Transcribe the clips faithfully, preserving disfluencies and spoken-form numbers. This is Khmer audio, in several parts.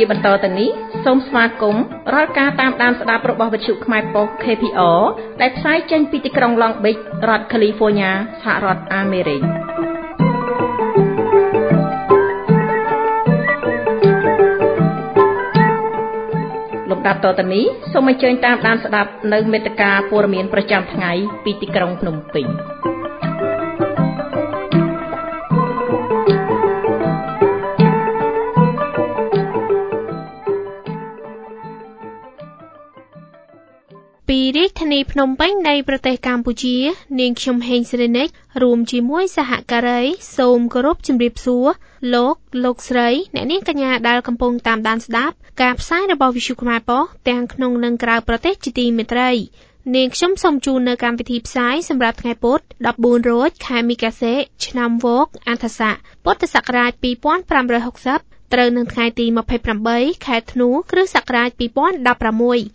បន្តទៅនេះសូមស្វាគមន៍រាល់ការតាមដានស្ដាប់របស់វិទ្យុខ្មែរប៉ុស្តិ៍ ខេ ភី អារ ដែលផ្សាយចេញពីទីក្រុង Long Beach រដ្ឋ California សហរដ្ឋអាមេរិកលំដាប់តទៅនេះសូមអញ្ជើញតាមដានស្ដាប់នៅមេត្តាព័ត៌មានប្រចាំថ្ងៃពីទីក្រុងភ្នំពេញពីរាជធានីភ្នំពេញនៃប្រទេសកម្ពុជានាងខ្ញុំហេងសេរីនិចរួមជាមួយសហការីសូមគោរពជម្រាបសួរលោកលោកស្រីអ្នកនាងកញ្ញាដែលកំពុងតាមដានស្ដាប់ការផ្សាយរបស់វិទ្យុខ្មែរប៉ុស្តិ៍ទាំងក្នុងនិងក្រៅប្រទេសជាទីមេត្រីនាងខ្ញុំសូមជូននៅកម្មវិធីផ្សាយសម្រាប់ថ្ងៃពុធដប់បួនរោចខែមីកាសេឆ្នាំវកអន្តស័កពុទ្ធសករាជពីរពាន់ប្រាំរយហកសិបត្រូវនៅថ្ងៃទីម្ភៃប្រាំបីខែធ្នូគ្រិស្តសករាជពីរពាន់ដប់ប្រាំមួយ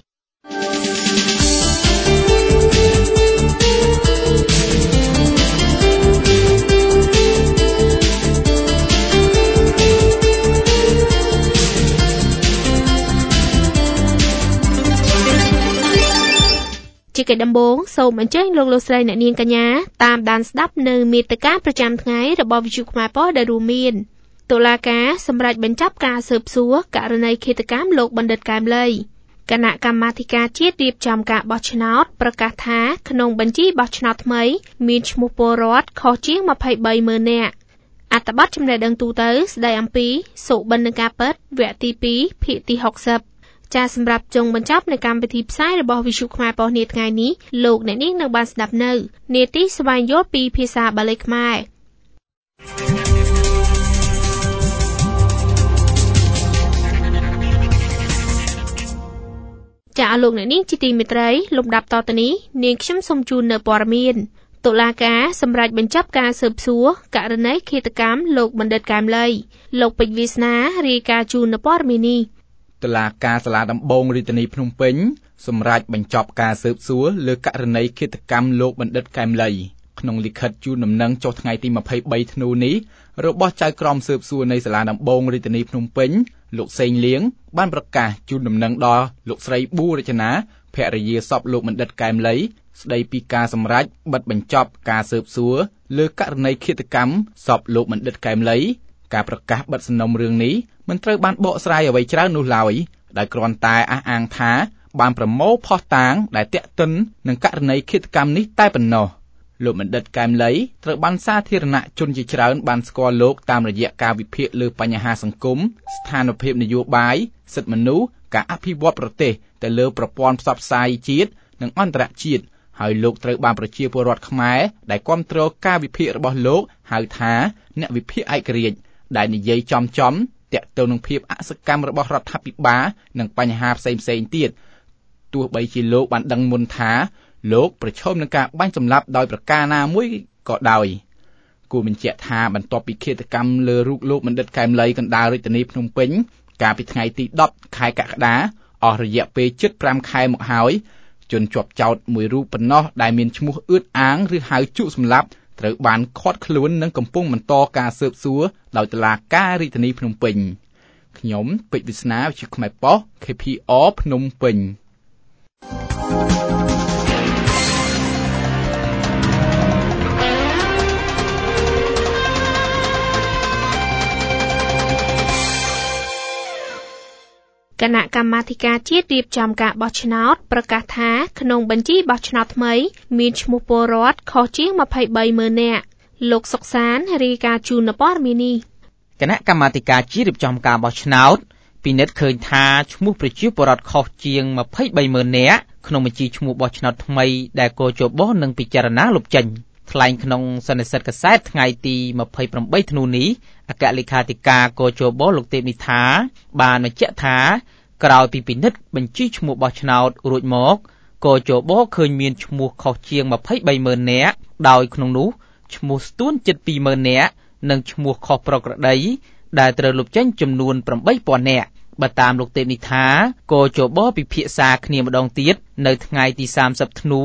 ជាកិច្ចដំបូងសូមអញ្ជើញលោកលោកស្រីអ្នកនាងកញ្ញាតាមដានស្ដាប់នៅមេត្តាប្រចាំថ្ងៃរបស់វិទ្យុខ្មែរប៉ុស្តិ៍ដែលរួមមានតុលាការសម្រេចបញ្ចប់ការស៊ើបសួរករណីឃាតកម្មលោកបណ្ឌិតកែមលីគណៈកម្មាធិការជាតិរៀបចំការបោះឆ្នោតប្រកាសថាក្នុងបញ្ជីបោះឆ្នោតថ្មីមានឈ្មោះពលរដ្ឋខុសជាងម្ភៃបីម៉ឺននាក់អត្ថបទចំណេះដឹងទូទៅស្ដីអំពីសុបិននឹងការពិតវគ្គទីពីរភាគទីហកសិបចាសម្រាប់ចុងបញ្ចប់នៃកម្មវិធីផ្សាយរបស់វិទ្យុខ្មែរប៉ុស្តិ៍នាថ្ងៃនេះលោកអ្នកនាងនឹងបានស្ដាប់នៅនាទីស្វែងយល់ពីភាសាបាលីខ្មែរចាអរលោកអ្នកនាងជាទីមេត្រីលំដាប់តទៅនេះនាងខ្ញុំសូមជូននៅព័ត៌មានតុលាការសម្រេចបញ្ចប់ការស៊ើបសួរករណីឃាតកម្មលោកបណ្ឌិតកែមលីលោកពេជ្រវាសនារាយការណ៍ជូននៅព័ត៌មាននេះតុលាការសាលាដំបងរាជធានីភ្នំពេញសម្រេចបញ្ចប់ការស៊ើបសួរលើករណីឃាតកម្មលោកបណ្ឌិតកែមលីក្នុងលិខិតជូនដំណឹងចុះថ្ងៃទីម្ភៃបីធ្នូនេះរបស់ចៅក្រមស៊ើបសួរនៃសាលាដំបងរាជធានីភ្នំពេញលោកសេងលៀងបានប្រកាសជូនដំណឹងដល់លោកស្រីប៊ូរចនាភរិយាសពលោកបណ្ឌិតកែមលីស្ដីពីការសម្រេចបិទបញ្ចប់ការស៊ើបសួរលើករណីឃាតកម្មសពលោកបណ្ឌិតកែមលីការប្រកាសបិទសំណុំរឿងនេះមិនត្រូវបានបកស្រាយអ្វីច្រើននោះឡើយដោយគ្រាន់តែអះអាងថាបានប្រមូលភស្តុតាងដែលទាក់ទិននឹងករណីឃាតកម្មនេះតែប៉ុណ្ណោះលោកបណ្ឌិតកែមលីត្រូវបានសាធារណជនជាច្រើនបានស្គាល់លោកតាមរយៈការវិភាគលើបញ្ហាសង្គមស្ថានភាពនយោបាយសិទ្ធិមនុស្សការអភិវឌ្ឍប្រទេសទៅលើប្រព័ន្ធផ្សព្វផ្សាយជាតិនិងអន្តរជាតិហើយលោកត្រូវបានប្រជាពលរដ្ឋខ្មែរដែលគាំទ្រការវិភាគរបស់លោកហៅថាអ្នកវិភាគឯករាជ្យដែលនិយាយចំចំទាក់ទងនឹងភាពអសកម្មរបស់រដ្ឋាភិបាលនិងបញ្ហាផ្សេងផ្សេងទៀតទោះបីជាលោកបានដឹងមុនថាលោកប្រឈមនឹងការបាញ់សម្លាប់ដោយប្រការណាមួយក៏ដោយគួរបញ្ជាក់ថាបន្ទាប់ពីឃាតកម្មលើរូបលោកបណ្ឌិតកែមលីកណ្ដាលរាជធានីភ្នំពេញកាលពីថ្ងៃទីដប់ខែកក្កដាអស់រយៈពេលជិតប្រាំខែមកហើយជនជាប់ចោទមួយរូបប៉ុណ្ណោះដែលមានឈ្មោះអឿតអាងឬហៅជក់សម្លាប់ត្រូវបានឃាត់ខ្លួននិងកំពុងបន្តការស៊ើបសួរដោយតុលាការរាជធានីភ្នំពេញខ្ញុំពេជ្រវាសនាវិទ្យុខ្មែរប៉ុស្តិ៍ ខេ ភី អារ ភ្នំពេញគណៈកម្មាធិការជាតិរៀបចំការបោះឆ្នោតប្រកាសថាក្នុងបញ្ជីបោះឆ្នោតថ្មីមានឈ្មោះពលរដ្ឋខុសជាងម្ភៃបីម៉ឺននាក់លោកសុកសានរាយការណ៍ជូននៅព័ត៌មាននេះគណៈកម្មាធិការជាតិរៀបចំការបោះឆ្នោតពិនិត្យឃើញថាឈ្មោះប្រជាពលរដ្ឋខុសជាងម្ភៃបីម៉ឺននាក់ក្នុងបញ្ជីឈ្មោះបោះឆ្នោតថ្មីដែលកោជបនឹងពិចារណាលុបចេញថ្លែងក្នុងសន្និសីទកាសែតថ្ងៃទីម្ភៃប្រាំបីធ្នូនេះអគ្គលេខាធិការកោជបលោកទេពនិថាបានបញ្ជាក់ថាក្រោយពីពិនិត្យបញ្ជីឈ្មោះបោះឆ្នោតរួចមកកោជបឃើញមានឈ្មោះខុសជាងម្ភៃបីម៉ឺននាក់ដោយក្នុងនោះឈ្មោះស្ទួនជិតពីរម៉ឺននាក់និងឈ្មោះខុសប្រក្រតីដែលត្រូវលុបចេញចំនួនប្រាំបីពាន់នាក់បើតាមលោកទេពនិថាកោជបពិភាក្សាគ្នាម្ដងទៀតនៅថ្ងៃទីសាមសិបធ្នូ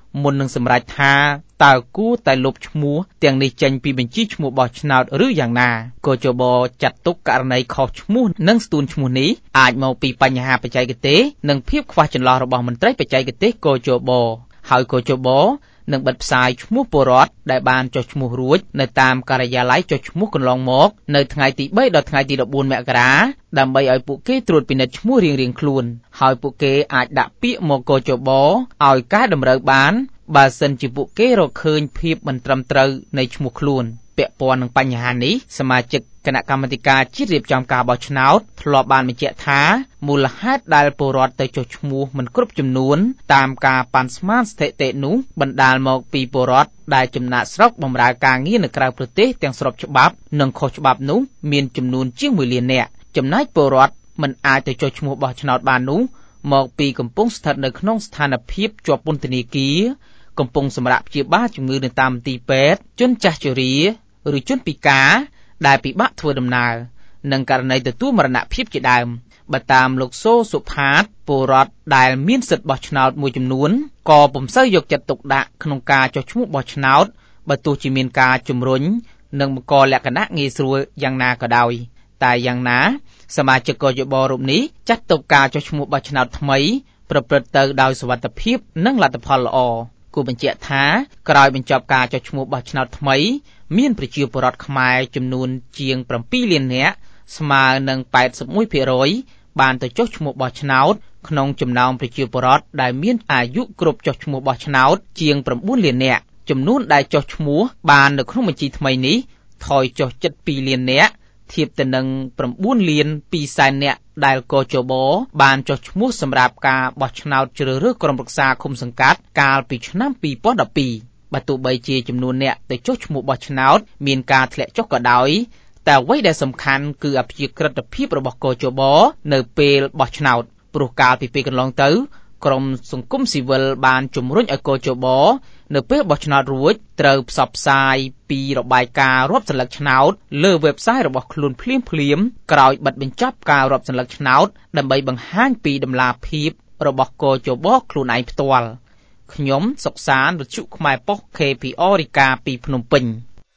មុននឹងសម្រេចថាតើគួរតែលុបឈ្មោះទាំងនេះចេញពីបញ្ជីឈ្មោះបោះឆ្នោតឬយ៉ាងណាកោជបចាត់ទុកករណីខុសឈ្មោះនិងស្ទួនឈ្មោះនេះអាចមកពីបញ្ហាបច្ចេកទេសនិងភាពខ្វះចន្លោះរបស់មន្ត្រីបច្ចេកទេសកោជបហើយកោជបនឹងបិទផ្សាយឈ្មោះពលរដ្ឋដែលបានចុះឈ្មោះរួចនៅតាមការិយាល័យចុះឈ្មោះកន្លងមកនៅថ្ងៃទីបីដល់ថ្ងៃទីដប់បួនមករាដើម្បីឲ្យពួកគេត្រួតពិនិត្យឈ្មោះរៀងៗខ្លួនហើយពួកគេអាចដាក់ពាក្យមកកោជបឲ្យកែតម្រូវបានបើសិនជាពួកគេរកឃើញភាពមិនត្រឹមត្រូវនៃឈ្មោះខ្លួនពាក់ព័ន្ធនឹងបញ្ហានេះសមាជិកគណៈកម្មាធិការជាតិរៀបចំការបោះឆ្នោតធ្លាប់បានបញ្ជាក់ថាមូលហេតុដែលពលរដ្ឋទៅចុះឈ្មោះមិនគ្រប់ចំនួនតាមការប៉ាន់ស្មានស្ថិតិនោះបណ្ដាលមកពីពលរដ្ឋដែលចំណាក់ស្រុកបម្រើការងារនៅក្រៅប្រទេសទាំងស្របច្បាប់និងខុសច្បាប់នោះមានចំនួនជាងមួយលាននាក់ចំណែកពលរដ្ឋមិនអាចទៅចុះឈ្មោះបោះឆ្នោតបាននោះមកពីកំពុងស្ថិតនៅក្នុងស្ថានភាពជាប់ពន្ធនាគារកំពុងសម្រាប់ព្យាបាលជំងឺនៅតាមមន្ទីរពេទ្យជនចាស់ជរាឬជនពិការដែលពិបាកធ្វើដំណើរនិងករណីទទួលមរណភាពជាដើមបើតាមលោកសូសុផាតពលរដ្ឋដែលមានសិទ្ធិបោះឆ្នោតមួយចំនួនក៏ពុំសូវយកចិត្តទុកដាក់ក្នុងការចុះឈ្មោះបោះឆ្នោតបើទោះជាមានការជំរុញនិងបង្កលក្ខណៈងាយស្រួលយ៉ាងណាក៏ដោយតែយ៉ាងណាសមាជិកកយបរូបនេះចាត់ទុកការចុះឈ្មោះបោះឆ្នោតថ្មីប្រព្រឹត្តទៅដោយសុវត្ថិភាពនិងលទ្ធផលល្អគូបញ្ជាក់ថាក្រោយបញ្ចប់ការចុះឈ្មោះបោះឆ្នោតថ្មីមានប្រជាពលរដ្ឋខ្មែរចំនួនជាង7លាននាក់ស្មើនឹងแปดสิบเอ็ดភាគរយបានទៅចុះឈ្មោះបោះឆ្នោតក្នុងចំណោមប្រជាពលរដ្ឋដែលមានអាយុគ្រប់ចុះឈ្មោះបោះឆ្នោតជាង9លាននាក់ចំនួនដែលចុះឈ្មោះបាននៅក្នុងបញ្ជីថ្មីនេះថយចុះជិតពីរលាននាក់ធៀបទៅនឹង9លានពីរសែននាក់ដែលកោជបបានចុះឈ្មោះសម្រាប់ការបោះឆ្នោតជ្រើសរើសក្រុមប្រឹក្សាឃុំសង្កាត់កាលពីឆ្នាំពីរពាន់ដប់ពីរបើទោះបីជាចំនួនអ្នកទៅចុះឈ្មោះបោះឆ្នោតមានការធ្លាក់ចុះក៏ដោយតែអ្វីដែលសំខាន់គឺអព្យាក្រឹតភាពរបស់កោជបនៅពេលបោះឆ្នោតព្រោះកាលពីពេលកន្លងទៅក្រមសង្គមស៊ីវិលបានជំរុញឲ្យកោជបនៅពេលបោះឆ្នោតរួចត្រូវផ្សព្វផ្សាយពីរបាយការណ៍រាប់សន្លឹកឆ្នោតលើ website របស់ខ្លួនភ្លាមៗក្រោយបិទបញ្ចប់ការរាប់សន្លឹកឆ្នោតដើម្បីបង្ហាញពីដំណាភាពរបស់កោជបខ្លួនឯងផ្ទាល់ខ្ញុំសុកសានវិទ្យុខ្មែរប៉ុស្តិ៍ ខេ พี អារ រាយការណ៍ពីភ្នំពេញ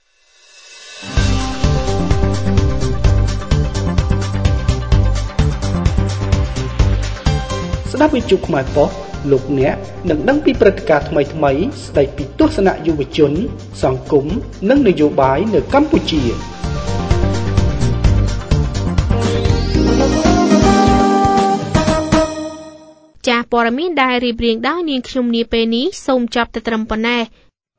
ស្ដាប់វិទ្យុខ្មែរប៉ុស្តិ៍លោកអ្នកនឹងដឹងពីព្រឹត្តិការណ៍ថ្មីៗស្ដីពីទស្សនៈយុវជនសង្គមនិងនយោបាយនៅកម្ពុជាចាស់ព័ត៌មានដែលរៀបរៀងដោយនាងខ្ញុំនាពេលនេះសូមចប់តែត្រឹមប៉ុណ្ណេះ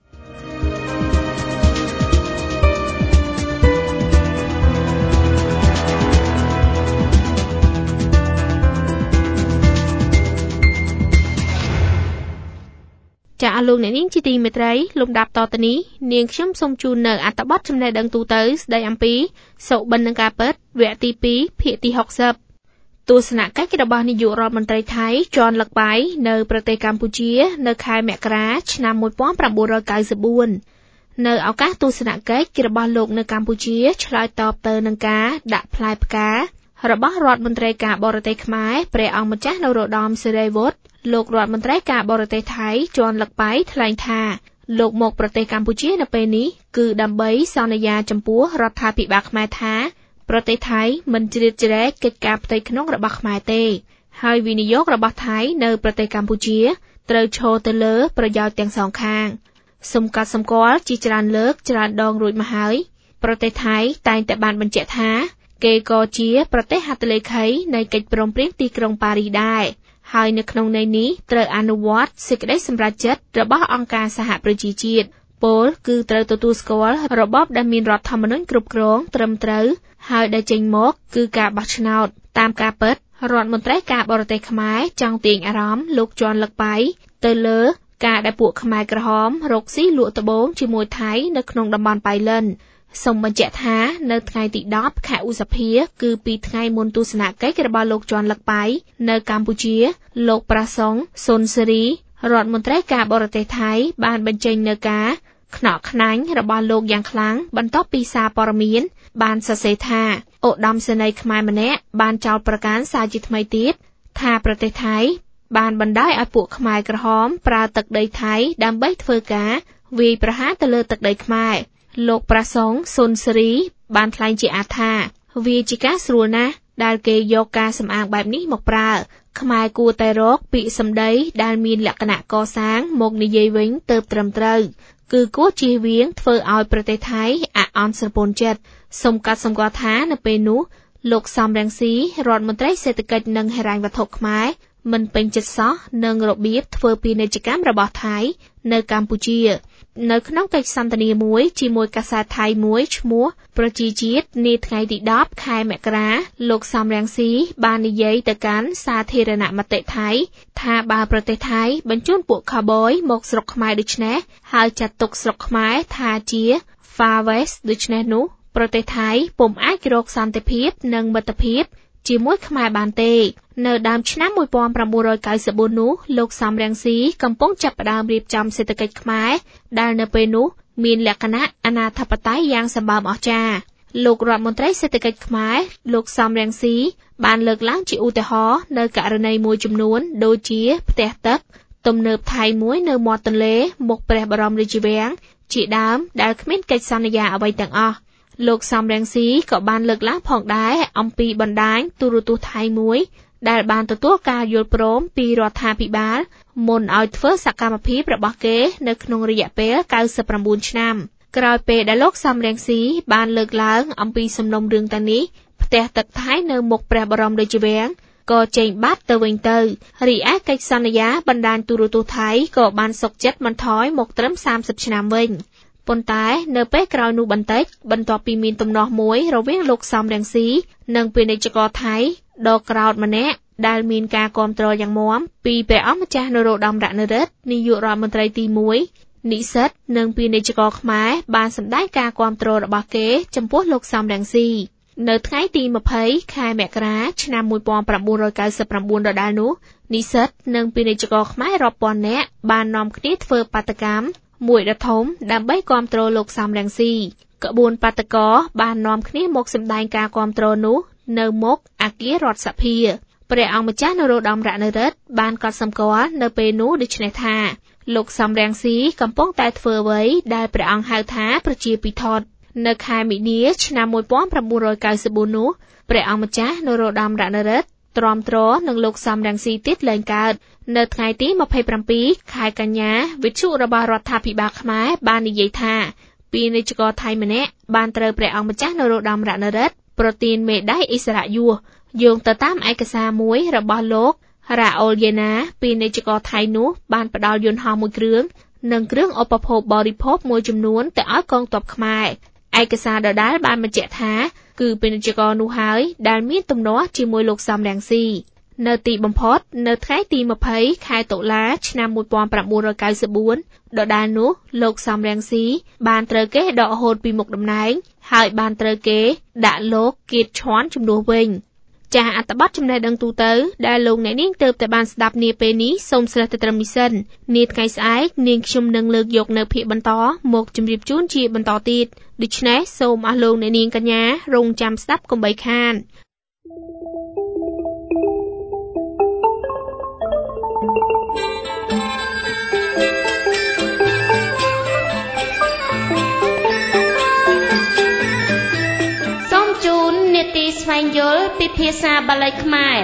ចាអស់លោកអ្នកនាងជាទីមេត្រីលំដាប់តទៅនេះនាងខ្ញុំសូមជូននៅអត្ថបទចំណេះដឹងទូទៅស្ដីអំពីសុបិននឹងការពិតវគ្គទីពីរភាគទីហុកសិបទស្សនកិច្ចរបស់នាយករដ្ឋមន្ត្រីថៃជន់លឹកបៃនៅប្រទេសកម្ពុជានៅខែមករាឆ្នាំmột nghìn chín trăm chín mươi tưនៅឱកាសទស្សនកិច្ចរបស់លោកនៅកម្ពុជាឆ្លើយតបទៅនឹងការដាក់ផ្លែផ្ការបស់រដ្ឋមន្ត្រីការបរទេសខ្មែរព្រះអង្គម្ចាស់នរោត្តមសិរីវុឌ្ឍលោករដ្ឋមន្ត្រីការបរទេសថៃជន់លឹកបៃថ្លែងថាលោកមកប្រទេសកម្ពុជានៅពេលនេះគឺដើម្បីសន្យាចំពោះរដ្ឋាភិបាលខ្មែរថាប្រទេសថៃមិនជ្រៀតជ្រែកកិច្ចការផ្ទៃក្នុងរបស់ខ្មែរទេហើយវិនិយោគរបស់ថៃនៅប្រទេសកម្ពុជាត្រូវឈរទៅលើប្រយោជន៍ទាំងសងខាងសំកាត់សម្គាល់ជាច្រើនលើកច្រើនដងរួចមកហើយប្រទេសថៃតែងតែបានបញ្ជាក់ថាគេក៏ជាប្រទេសហត្ថលេខីនៃកិច្ចព្រមព្រៀងទីក្រុងប៉ារីសដែរហើយនៅក្នុងន័យនេះត្រូវអនុវត្តសេចក្តីសម្រេចចិត្តរបស់អង្គការសហប្រជាជាតិពលគឺត្រូវទទួលស្គាល់របបដែលមានរដ្ឋធម្មនុញ្ញគ្រប់គ្រងត្រឹមត្រូវហើយដែលចេញមកគឺការបោះឆ្នោតតាមការពិតរដ្ឋមន្ត្រីការបរទេសខ្មែរចង់ទាញអារម្មណ៍លោកជន់លឹកបៃទៅលើការដែលពួកខ្មែរក្រហមរកស៊ីលក់ត្បូងជាមួយថៃនៅក្នុងតំបន់ប៉ៃលិនសូមបញ្ជាក់ថានៅថ្ងៃទីដប់ខែឧសភាគឺពីថ្ងៃមុនទស្សនកិច្ចរបស់លោកជន់លឹកបៃនៅកម្ពុជាលោកប្រាសុងសុនសេរីរដ្ឋមន្ត្រីការបរទេសថៃបានបញ្ចេញនៅការខ្នក់ខ្នាញ់របស់លោកយ៉ាងខ្លាំងបន្ទាប់ពីសារព័ត៌មានបានសរសេរថាឧត្តមសេនីយ៍ខ្មែរម្នាក់បានចោទប្រកាន់សារជាថ្មីទៀតថាប្រទេសថៃបានបណ្ដាលឲ្យពួកខ្មែរក្រហមប្រើទឹកដីថៃដើម្បីធ្វើការវាយប្រហារទៅលើទឹកដីខ្មែរលោកប្រាសងសុនសេរីបានថ្លែងជាអាថាវាជាការស្រួលណាស់ដែលគេយកការសម្អាងបែបនេះមកប្រើខ្មែរគួរតែរកពាក្យសម្ដីដែលមានលក្ខណៈកសាងមកនិយាយវិញទៅត្រឹមត្រូវគឺគួរជៀសវាងធ្វើឲ្យប្រទេសថៃអាអន់ស្រពន់ចិត្តសូមកាត់សម្គាល់ថានៅពេលនោះលោកសំរងស៊ីរដ្ឋមន្ត្រីសេដ្ឋកិច្ចនិងហិរញ្ញវត្ថុខ្មែរមិនពេញចិត្តសោះនឹងរបៀបធ្វើពាណិជ្ជកម្មរបស់ថៃនៅកម្ពុជានៅក្នុងកិច្ចសន្ទនាមួយជាមួយកាសែតថៃមួយឈ្មោះប្រជាជាតិនាថ្ងៃទីដប់ខែមករាលោកសំរងស៊ីបាននិយាយទៅកាន់សាធារណមតិថៃថាបើប្រទេសថៃបញ្ជូនពួកខាបយមកស្រុកខ្មែរដូច្នេះហើយចាត់ទុកស្រុកខ្មែរថាជា Far West ដូច្នេះនោះប្រទេសថៃពុំអាចរកសន្តិភាពនិងមិត្តភាពជាមួយខ្មែរបានទេនៅដើមឆ្នាំmột nghìn chín trăm chín mươi tưនោះលោកសំរងស៊ីកំពុងចាប់ផ្ដើមរៀបចំសេដ្ឋកិច្ចខ្មែរដែលនៅពេលនោះមានលក្ខណៈអនាធិបតេយ្យយ៉ាងសម្បើមអស្ចារ្យលោករដ្ឋមន្ត្រីសេដ្ឋកិច្ចខ្មែរលោកសំរងស៊ីបានលើកឡើងជាឧទាហរណ៍នៅករណីមួយចំនួនដូចជាផ្ទះទឹកទំនើបថៃមួយនៅមាត់ទន្លេមុខព្រះបរមរាជវាំងជាដើមដែលគ្មានកិច្ចសន្យាអ្វីទាំងអស់លោកសំរងស៊ីក៏បានលើកឡើងផងដែរអំពីបណ្ដាញទូរទស្សន៍ថៃមួយដែលបានទទួលការយល់ព្រមពីរដ្ឋាភិបាលមុនឲ្យធ្វើសកម្មភាពរបស់គេនៅក្នុងរយៈពេល九十chínឆ្នាំក្រោយពេលដែលលោកសំរងស៊ីបានលើកឡើងអំពីសំណុំរឿងទាំងនេះផ្ទះទឹកថៃនៅមុខព្រះបរមរាជវាំងក៏ចេញបាត់ទៅវិញទៅរីឯកិច្ចសន្យាបណ្ដាញទូរទស្សន៍ថៃក៏បានសុកចិត្តបន្ថយមកត្រឹមសាមសិបឆ្នាំវិញប៉ុន្តែនៅពេលក្រោយនោះបន្តិចបន្ទាប់ពីមានទំនាស់មួយរវាងលោកសំរងស៊ីនិងពាណិជ្ជករថៃដ៏ក្រោធម្នាក់ដែលមានការគាំទ្រយ៉ាងមាំពីព្រះអង្គម្ចាស់នរោត្តមរណរដ្ឋនាយករដ្ឋមន្ត្រីទីមួយនិស្សិតនិងពាណិជ្ជករខ្មែរបានសម្ដែងការគាំទ្ររបស់គេចំពោះលោកសំរងស៊ីនៅថ្ងៃទី20ខែមករាឆ្នាំmột nghìn chín trăm chín mươi tưដដែលនោះនិស្សិតនិងពាណិជ្ជករខ្មែររាប់ពាន់នាក់បាននាំគ្នាធ្វើបាតកម្មមួយដ៏ធំដើម្បីគាំទ្រលោកសំរងស៊ីក្បួនបាតកោបាននាំគ្នាមកសម្ដែងការគាំទ្រនោះនៅមុខអគាររដ្ឋសភាព្រះអង្គម្ចាស់នរោត្តមរណរដ្ឋបានកត់សម្គាល់នៅពេលនោះដូច្នេះថាលោកសំរងស៊ីកំពុងតែធ្វើអ្វីដែលព្រះអង្គហៅថាប្រជាពិធដ្ឋនៅខែមីនាឆ្នាំmột nghìn chín trăm chín mươi tưនោះព្រះអង្គម្ចាស់នរោត្តមរណរដ្ឋទ្រាំទ្រនឹងលោកសំរងស៊ីទៀតឡើងកើតនៅថ្ងៃទី27ខែកញ្ញាវិទ្យុរបស់រដ្ឋាភិបាលខ្មែរបាននិយាយថាពាណិជ្ជករថៃម្នាក់បានត្រូវព្រះអង្គម្ចាស់នរោត្តមរណរដ្ឋប្រទានមេដាយឥស្សរយសយោងទៅតាមឯកសារមួយរបស់លោករ៉ាអូលយេណាពាណិជ្ជករថៃនោះបានផ្ដល់យន្តហោះមួយគ្រឿងនិងគ្រឿងឧបភោគបរិភោគមួយចំនួនទៅឲ្យកងទ័ពខ្មែរឯកសារដដែលបានបញ្ជាក់ថាគឺពាណិជ្ជករនោះហើយដែលមានទំនាស់ជាមួយលោកសំរងស៊ីនៅទីបំផុតនៅថ្ងៃទី20ខែតុលាឆ្នាំmột nghìn chín trăm chín mươi tưដដែលនោះលោកសំរងស៊ីបានត្រូវគេដកហូតពីមុខតំណែងហើយបានត្រូវគេដាក់លោកគៀតឈ័នជំនួសវិញចាស់អត្ថបទចំណេះដឹងទូទៅដែលលោកអ្នកនាងទើបតែបានស្ដាប់នាពេលនេះសូមស្លេះទៅត្រឹមនេះសិននាថ្ងៃស្អែកនាងខ្ញុំនឹងលើកយកនៅភាគបន្តមកជម្រាបជូនជាបន្តទៀតដូច្នេះសូមអស់លោកអ្នកនាងកញ្ញារងចាំស្ដាប់កុំបីខានទីស្វែងយល់ពីភាសាបាលីខ្មែរ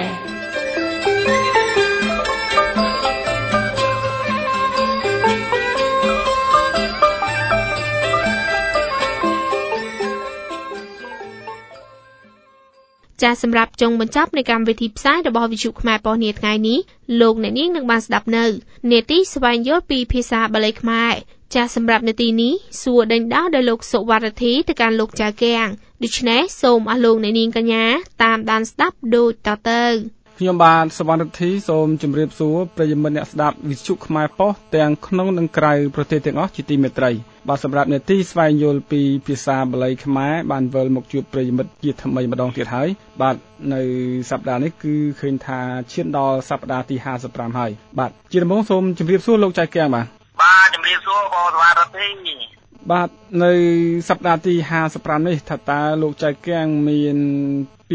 ចាសសម្រាប់ចុងបញ្ចប់នៃកម្មវិធីផ្សាយរបស់វិទ្យុខ្មែរប៉ុស្តិ៍នាថ្ងៃនេះលោកអ្នកនាងនឹងបានស្ដាប់នៅនាទីស្វែងយល់ពីភាសាបាលីខ្មែរចាសសម្រាប់នាទីនេះសួរដេញដោលដោយលោកសុវត្ថិទៅកាន់លោកចៅគាំងដូច្នេះសូមអស់លោកអ្នកនាងកញ្ញាតាមដានស្ដាប់ដូចតទៅខ្ញុំបាទសុវត្ថិសូមជម្រាបសួរប្រិយមិត្តអ្នកស្ដាប់វិទ្យុខ្មែរប៉ុស្តិ៍ទាំងក្នុងនិងក្រៅប្រទេសទាំងអស់ជាទីមេត្រីបាទសម្រាប់នាទីស្វែងយល់ពីភាសាបាលីខ្មែរបានវិលមកជួបប្រិយមិត្តជាថ្មីម្ដងទៀតហើយបាទនៅសប្ដាហ៍នេះគឺឃើញថាឈានដល់សប្ដាហ៍ទីห้าสิบห้าហើយបាទជាដំបូងសូមជម្រាបសួរលោកចៅគាំងបាទបាទជំរាបសួរបងសុវត្ថិបាទនៅសប្ដាហ៍ទីห้าสิบห้าនេះថាតើលោកចៅគាំងមានពាក្យ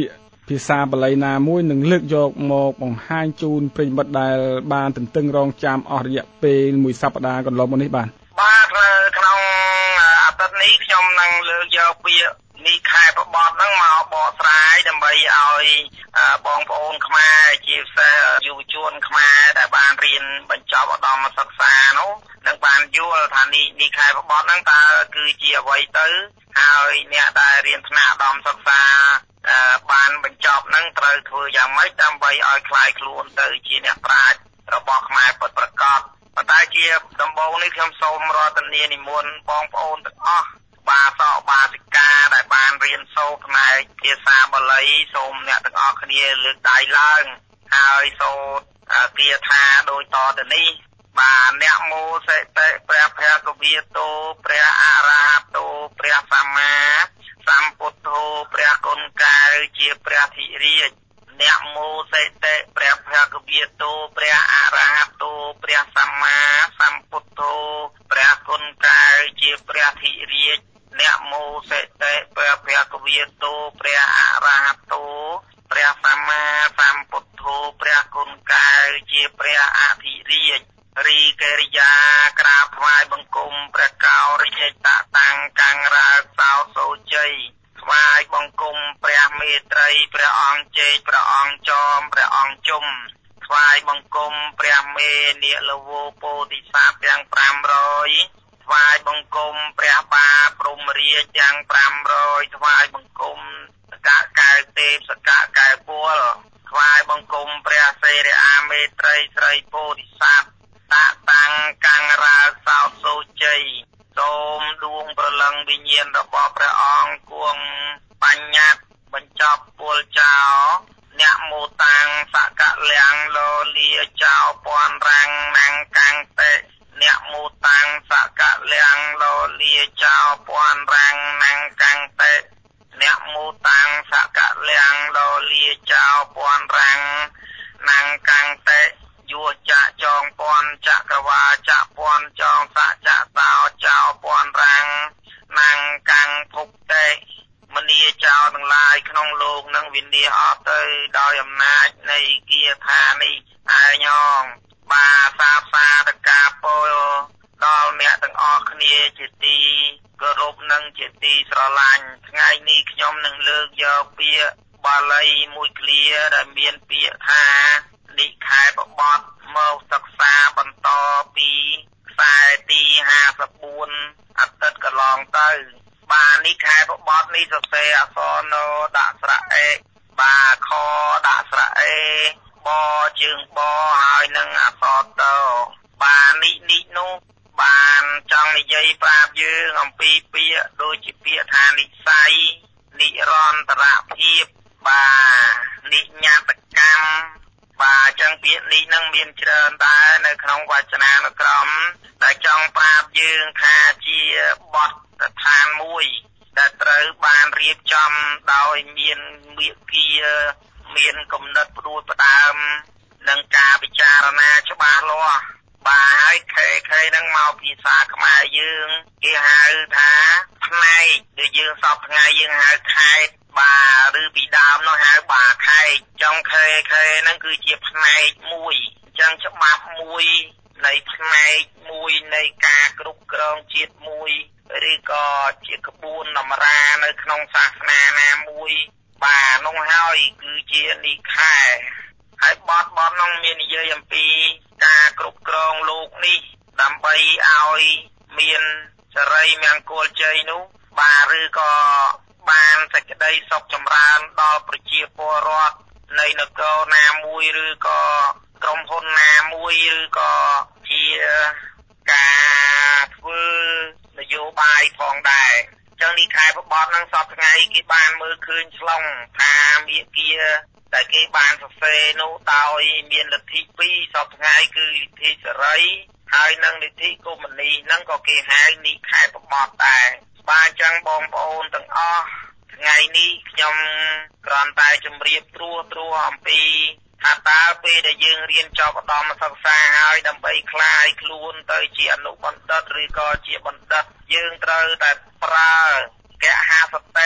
ភាសាបាលីណាមួយនឹងលើកយកមកបង្ហាញជូនប្រិយមិត្តដែលបានទន្ទឹងរង់ចាំអស់រយៈពេលមួយសប្តាហ៍កន្លងមកនេះបាទបាទក្នុងអាទិត្យនេះខ្ញុំនឹងលើកយកពាក្យនេះខែប្របត្តិហ្នឹងមកបកស្រាយដើម្បីឲ្យបងប្អូនខ្មែរជាពិសេសយុវជនខ្មែរដែលបានរៀនបញ្ចប់ឧត្តមសិក្សានោះនឹងបានយល់ថានេះនេះខែប្របត្តិហ្នឹងតើគឺជាអ្វីទៅហើយអ្នកដែលរៀនថ្នាក់ឧត្តមសិក្សាបានបញ្ចប់ហ្នឹងត្រូវធ្វើយ៉ាងម៉េចដើម្បីឲ្យคลายខ្លួនទៅជាអ្នកប្រាជ្ញរបស់ខ្មែរពិតប្រាកដប៉ុន្តែជាដំបូងនេះខ្ញុំសូមរតនានិមន្តបងប្អូនទាំងអស់បាសកបាសិកាដែលបានរៀនសូត្រផ្នែកភាសាបាលីសូមអ្នកទាំងអស់គ្នាលើកដៃឡើងហើយសូត្រគាថាដូចតទៅនេះបាទអ្នកមោសិតិព្រះភគវាទោព្រះអរហតោព្រះសម្មាសម្ពុទ្ធោព្រះគុណកែវជាព្រះធិរាជអ្នកមោសិតិព្រះភគវាទោព្រះអរហតោព្រះសម្មាសម្ពុទ្ធោព្រះគុណកែវជាព្រះធិរាជអ្នកមោសិតិព្រះភគវាទោព្រះអរហតោព្រះសម្មាសម្ពុទ្ធោព្រះគុណកែវជាព្រះអធិរាជរីកិរិយាក្រាបថ្វាយបង្គំព្រះកោរយតតាំងកាំងរើកសោសូជ័យថ្វាយបង្គំព្រះមេត្រីព្រះអង្គជេកព្រះអង្គចោមព្រះអង្គជុំថ្វាយបង្គំព្រះមេនាគលវោពោធិសត្វទាំងប្រាំរយថ្វាយបង្គំព្រះបាព្រហ្មរាជទាំងប្រាំរយថ្វាយបង្គំសកកែវទេពសកកែវពលថ្វាយបង្គំព្រះសេរីអាមេត្រីស្រីពោធិសត្វតាតាំងកាំងរើកសោសូជ័យសូមដួងព្រលឹងវិញ្ញាណរបស់ព្រះអង្គគង់បញ្ញត្តិបញ្ចប់ពលចោអ្នកមោតាំងសកលៀងលោលាចោពន់រាំងណាំងកាំងតេអ្នកមោតាំងសកលៀងលោលាចោពន់រាំងណាំងកាំងតេអ្នកមោតាំងសកលៀងលោលាចោពន់រាំងណាំងកាំងតេយោចាក់ចងពន់ចក្រវាចាក់ពន់ចងសចៈតោចោពន់រាំងណាំងកាំងភុកតេមនីចោទាំងឡាយក្នុងលោកនឹងវិនិច្ឆ័យអស់ទៅដោយអំណាចនៃគាថានេះឯងងបាសាសាតកាពោដល់អ្នកទាំងអស់គ្នាជាទីគោរពនិងជាទីស្រឡាញ់ថ្ងៃនេះខ្ញុំនឹងលើកយកពាក្យបាលីមួយឃ្លាដែលមានពាក្យថានិខែប្របត្តិមកសិក្សាបន្តពីខ្សែទីห้าสิบสี่អតីតកន្លងទៅបាទនិខែប្របត្តិនេះសរសេរអក្សរណដាក់ស្រៈអេបាទខដាក់ស្រៈអេបជើងបហើយនឹងអក្សរតបាទនិនិនោះបានចង់និយាយប្រាប់យើងអំពីពាក្យដូចជាពាក្យថានិស័យនិរន្តរភាពបាទនិញ្ញតកម្មបាទចឹងពាក្យនេះនឹងមានច្រើនដែរនៅក្នុងវចនានុក្រមដែលចង់ប្រាប់យើងថាជាបទដ្ឋានមួយដែលត្រូវបានរៀបចំដោយមានមេគាមានគំនិតផ្ដួចផ្ដើមនិងការពិចារណាច្បាស់លាស់បាទហើយខេខេនឹងមកភាសាខ្មែរយើងគេហៅថាផ្នែកដែលយើងសពថ្ងៃយើងហៅខេត្តបាទឬពីដើមនោះហៅបាខេត្តចុងខេខេហ្នឹងគឺជាផ្នែកមួយអញ្ចឹងច្បាប់មួយនៃផ្នែកមួយនៃការគ្រប់គ្រងជាតិមួយឬក៏ជាក្បួនតម្រានៅក្នុងសាសនាណាមួយបាទនោះហើយគឺជានិខែហើយបទបទនោះមាននិយាយអំពីការគ្រប់គ្រងលោកនេះដើម្បីឲ្យមានសេរីមង្គលជ័យនោះបាទឬក៏បានសេចក្តីសុខចម្រើនដល់ប្រជាពលរដ្ឋនៃនគរណាមួយឬក៏ក្រុមហ៊ុនណាមួយឬក៏ជាការធ្វើនយោបាយផងដែរអញ្ចឹងនេះខែប្របត្តិហ្នឹងសពថ្ងៃគេបានមើលឃើញឆ្លងថាមេគាតែគេបានសរសេរនោះដោយមានលទ្ធិពីរសពថ្ងៃគឺលទ្ធិសេរីហើយនិងលទ្ធិកុម្មុយនីសហ្នឹងក៏គេហៅនេះខែប្របត្តិដែរបាទអញ្ចឹងបងប្អូនទាំងអស់ថ្ងៃនេះខ្ញុំគ្រាន់តែជម្រាបត្រួសត្រាសអំពីថាតើពេលដែលយើងរៀនចប់ឧត្តមសិក្សាហើយដើម្បីក្លាយខ្លួនទៅជាអនុបណ្ឌិតឬក៏ជាបណ្ឌិតយើងត្រូវតែប្រើកហសតិ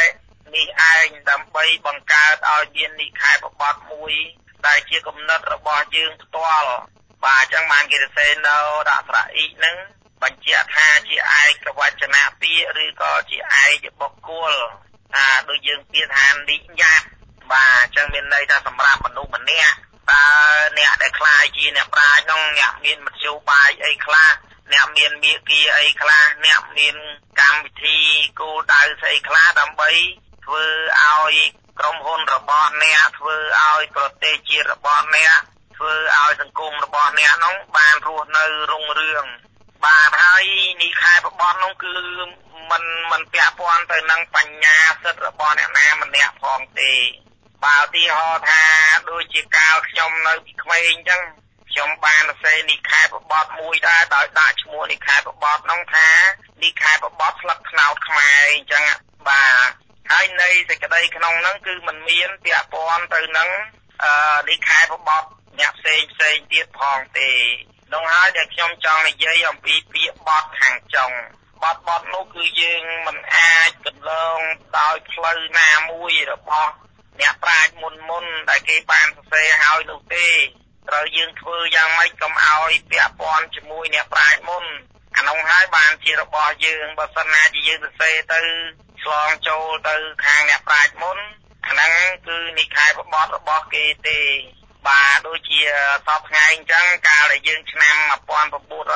នេះឯងដើម្បីបង្កើតឲ្យមាននិកាយបបត្តិមួយដែលជាគំនិតរបស់យើងផ្ទាល់បាទអញ្ចឹងបានគេសរសេរនៅដាក់ស្រៈអ៊ីហ្នឹងបញ្ជាក់ថាជាឯកវចនៈពាក្យឬក៏ជាឯកបុគ្គលថាដូចយើងពាក្យថានិញ្ញាតបាទអញ្ចឹងមានន័យថាសម្រាប់មនុស្សម្នាក់តើអ្នកដែលខ្លាចជាអ្នកប្រាជ្ញនោះអ្នកមានមធ្យោបាយអីខ្លះអ្នកមានមាគ៌ាអីខ្លះអ្នកមានកម្មវិធីគោលដៅស្អីខ្លះដើម្បីធ្វើឲ្យក្រុមហ៊ុនរបស់អ្នកធ្វើឲ្យប្រទេសជាតិរបស់អ្នកធ្វើឲ្យសង្គមរបស់អ្នកនោះបានរស់នៅរុងរឿងបាទហើយនិកាយបបត្តិនោះគឺมันมันពាក់ព័ន្ធទៅនឹងបញ្ញាសិទ្ធិរបស់អ្នកណាម្នាក់ផងទេបើឧទាហរណ៍ថាដូចជាកាលខ្ញុំនៅពីក្មេងអញ្ចឹងខ្ញុំបានសរសេរនិកាយបបត្តិមួយដែរដោយដាក់ឈ្មោះនិកាយបបត្តិនោះថានិកាយបបត្តិស្លឹកត្នោតខ្មែរអញ្ចឹងបាទហើយនៃសេចក្តីក្នុងហ្នឹងគឺมันមានពាក់ព័ន្ធទៅនឹងអឺនិកាយបបត្តិអ្នកផ្សេងផ្សេងទៀតផងទេនោះហើយដែលខ្ញុំចង់និយាយអំពីពាក្យបត់ខាងចុងបត់បត់នោះគឺយើងមិនអាចកន្លងដោយផ្លូវណាមួយរបស់អ្នកប្រាជ្ញមុនមុនដែលគេបានសរសេរឲ្យនោះទេត្រូវយើងធ្វើយ៉ាងម៉េចកុំឲ្យពាក់ព័ន្ធជាមួយអ្នកប្រាជ្ញមុនអានោះហើយបានជារបស់យើងបើសិនណាជាយើងសរសេរទៅឆ្លងចូលទៅខាងអ្នកប្រាជ្ញមុនអាហ្នឹងគឺនិកាយបបត្តិរបស់គេទេបាទដូចជាសពថ្ងៃអញ្ចឹងកាលដែលយើងឆ្នាំnineteen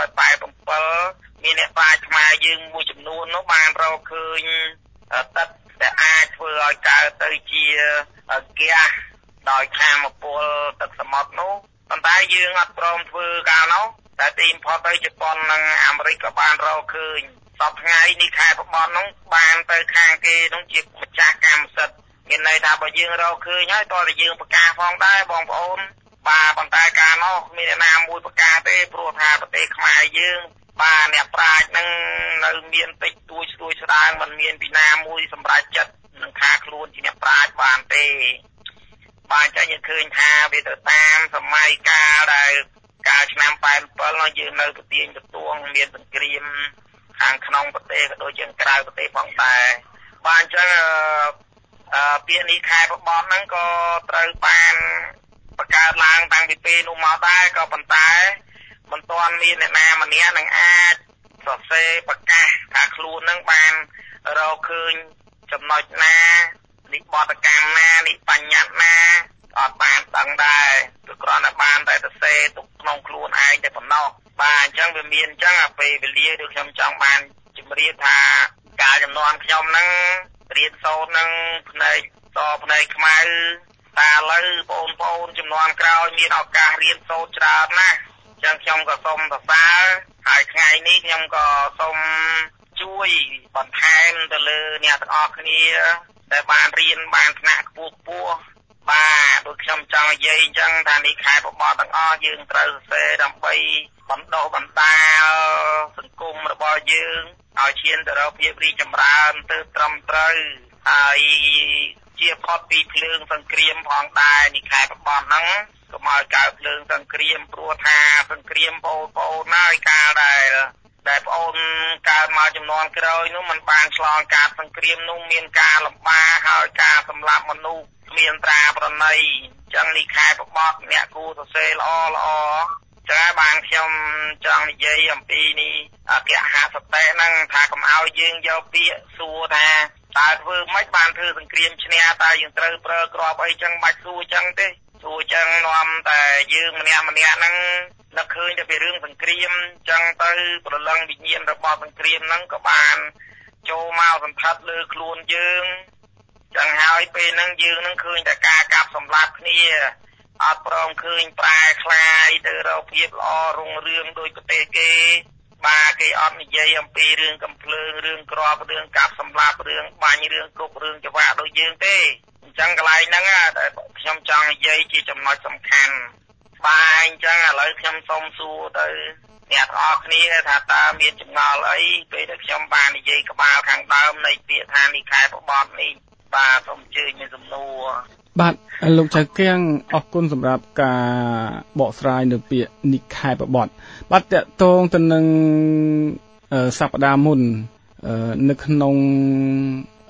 eighty-sevenមានអ្នកប្រាជ្ញខ្មែរយើងមួយចំនួននោះបានរកឃើញទឹកដែលអាចធ្វើឲ្យកើតទៅជាហ្គាសដោយថាមពលទឹកសមុទ្រនោះប៉ុន្តែយើងអត់ព្រមធ្វើកាលនោះតែទីបំផុតទៅជប៉ុននិងអាមេរិកក៏បានរកឃើញសពថ្ងៃនេះខែបបននោះបានទៅខាងគេនោះជាម្ចាស់កម្មសិទ្ធិមានន័យថាបើយើងរកឃើញហើយតើតែយើងប្រកាសផងដែរបងប្អូនបាទប៉ុន្តែកាលនោះមានអ្នកណាមួយប្រកាសទេព្រោះថាប្រទេសខ្មែរយើងបាទអ្នកប្រាជ្ញនឹងនៅមានតិចតួចស្ទួយស្ដាងមិនមានពីណាមួយសម្រាប់ចិត្តនឹងថាខ្លួនជាអ្នកប្រាជ្ញបានទេបាទចាញ់យើងឃើញថាវាទៅតាមសម័យកាលដែលកាលឆ្នាំeighty-sevenនោះយើងនៅប្រទេសបន្ទួងមានសង្គ្រាមខាងក្នុងប្រទេសក៏ដូចជាក្រៅប្រទេសផងដែរបាទអញ្ចឹងអឺពាក្យនេះខែបបនហ្នឹងក៏ត្រូវបានបង្កើតឡើងតាំងពីពេលនោះមកដែរក៏ប៉ុន្តែមិនទាន់មានអ្នកណាម្នាក់នឹងអាចសរសេរប្រកាសថាខ្លួននឹងបានរកឃើញចំណុចណានិបត្តិកម្មណានិបញ្ញត្តិណាអត់បានដឹងដែរគឺគ្រាន់តែបានតែសរសេរទុកក្នុងខ្លួនឯងតែប៉ុណ្ណោះបាទអញ្ចឹងវាមានអញ្ចឹងអាពេលវេលាដូចខ្ញុំចង់បានជម្រាបថាការចំនួនខ្ញុំហ្នឹងរៀនសូត្រនឹងផ្នែកតផ្នែកខ្មៅតែឥឡូវបងប្អូនចំនួនក្រោយមានឱកាសរៀនសូត្រច្រើនណាស់អញ្ចឹងខ្ញុំក៏សូមសរសើរហើយថ្ងៃនេះខ្ញុំក៏សូមជួយបន្ថែមទៅលើអ្នកទាំងអស់គ្នាដែលបានរៀនបានថ្នាក់ខ្ពស់ខ្ពស់បាទដូចខ្ញុំចង់និយាយអញ្ចឹងថានេះខែបបោះទាំងអស់យើងត្រូវសរសេរដើម្បីបណ្ដុះបណ្ដាលសង្គមរបស់យើងឲ្យឈានទៅរកភាពរីកចម្រើនទៅត្រឹមត្រូវហើយជាផុតពីភ្លើងសង្គ្រាមផងដែរនេះខែបបោះហ្នឹងកុំឲ្យកើតភ្លើងសង្គ្រាមព្រោះថាសង្គ្រាមបងប្អូនហើយកាលដែលដែលបងប្អូនកើតមកចំនួនក្រោយនោះมันបានឆ្លងកាត់សង្គ្រាមនោះមានការលំបាកហើយការសម្លាប់មនុស្សគ្មានត្រាប្រណីអញ្ចឹងនេះខែបបត់អ្នកគូសរសេរល្អល្អចឹងបានខ្ញុំចង់និយាយអំពីនេះអគ្គហសតិហ្នឹងថាកុំឲ្យយើងយកពាក្យសួរថាតើធ្វើម៉េចបានធ្វើសង្គ្រាមឈ្នះតើយើងត្រូវប្រើក្របអីចឹងបាច់សួរចឹងទេសួរចឹងនាំតែយើងម្នាក់ម្នាក់ហ្នឹងនឹកឃើញតែពីរឿងសង្គ្រាមចឹងទៅប្រឡឹងវិញ្ញាណរបស់សង្គ្រាមហ្នឹងក៏បានចូលមកសន្ធិដ្ឋលើខ្លួនយើងចឹងហើយពេលហ្នឹងយើងនឹងឃើញតែការកាប់សម្លាប់គ្នាអត់ព្រមឃើញប្រែคลายទៅរកភាពល្អរុងរឿងដោយប្រទេសគេបាទគេអត់និយាយអំពីរឿងកំភ្លើងរឿងក្របរឿងកាប់សម្លាប់រឿងបាញ់រឿងគប់រឿងច្បាស់ដូចយើងទេអញ្ចឹងកន្លែងហ្នឹងតែខ្ញុំចង់និយាយជាចំណុចសំខាន់បាទអញ្ចឹងឥឡូវខ្ញុំសូមសួរទៅអ្នកទាំងអស់គ្នាថាតើមានចម្ងល់អីពេលដែលខ្ញុំបាននិយាយក្បាលខាងដើមនៃពាក្យថានេះខែបបត់នេះបាទសូមអញ្ជើញមានសំណួរបាទលោកចៅគៀងអរគុណសម្រាប់ការបកស្រាយនៅពាក្យនិខែបបត់បាទតកតងទៅនឹងសប្តាហ៍មុននៅក្នុង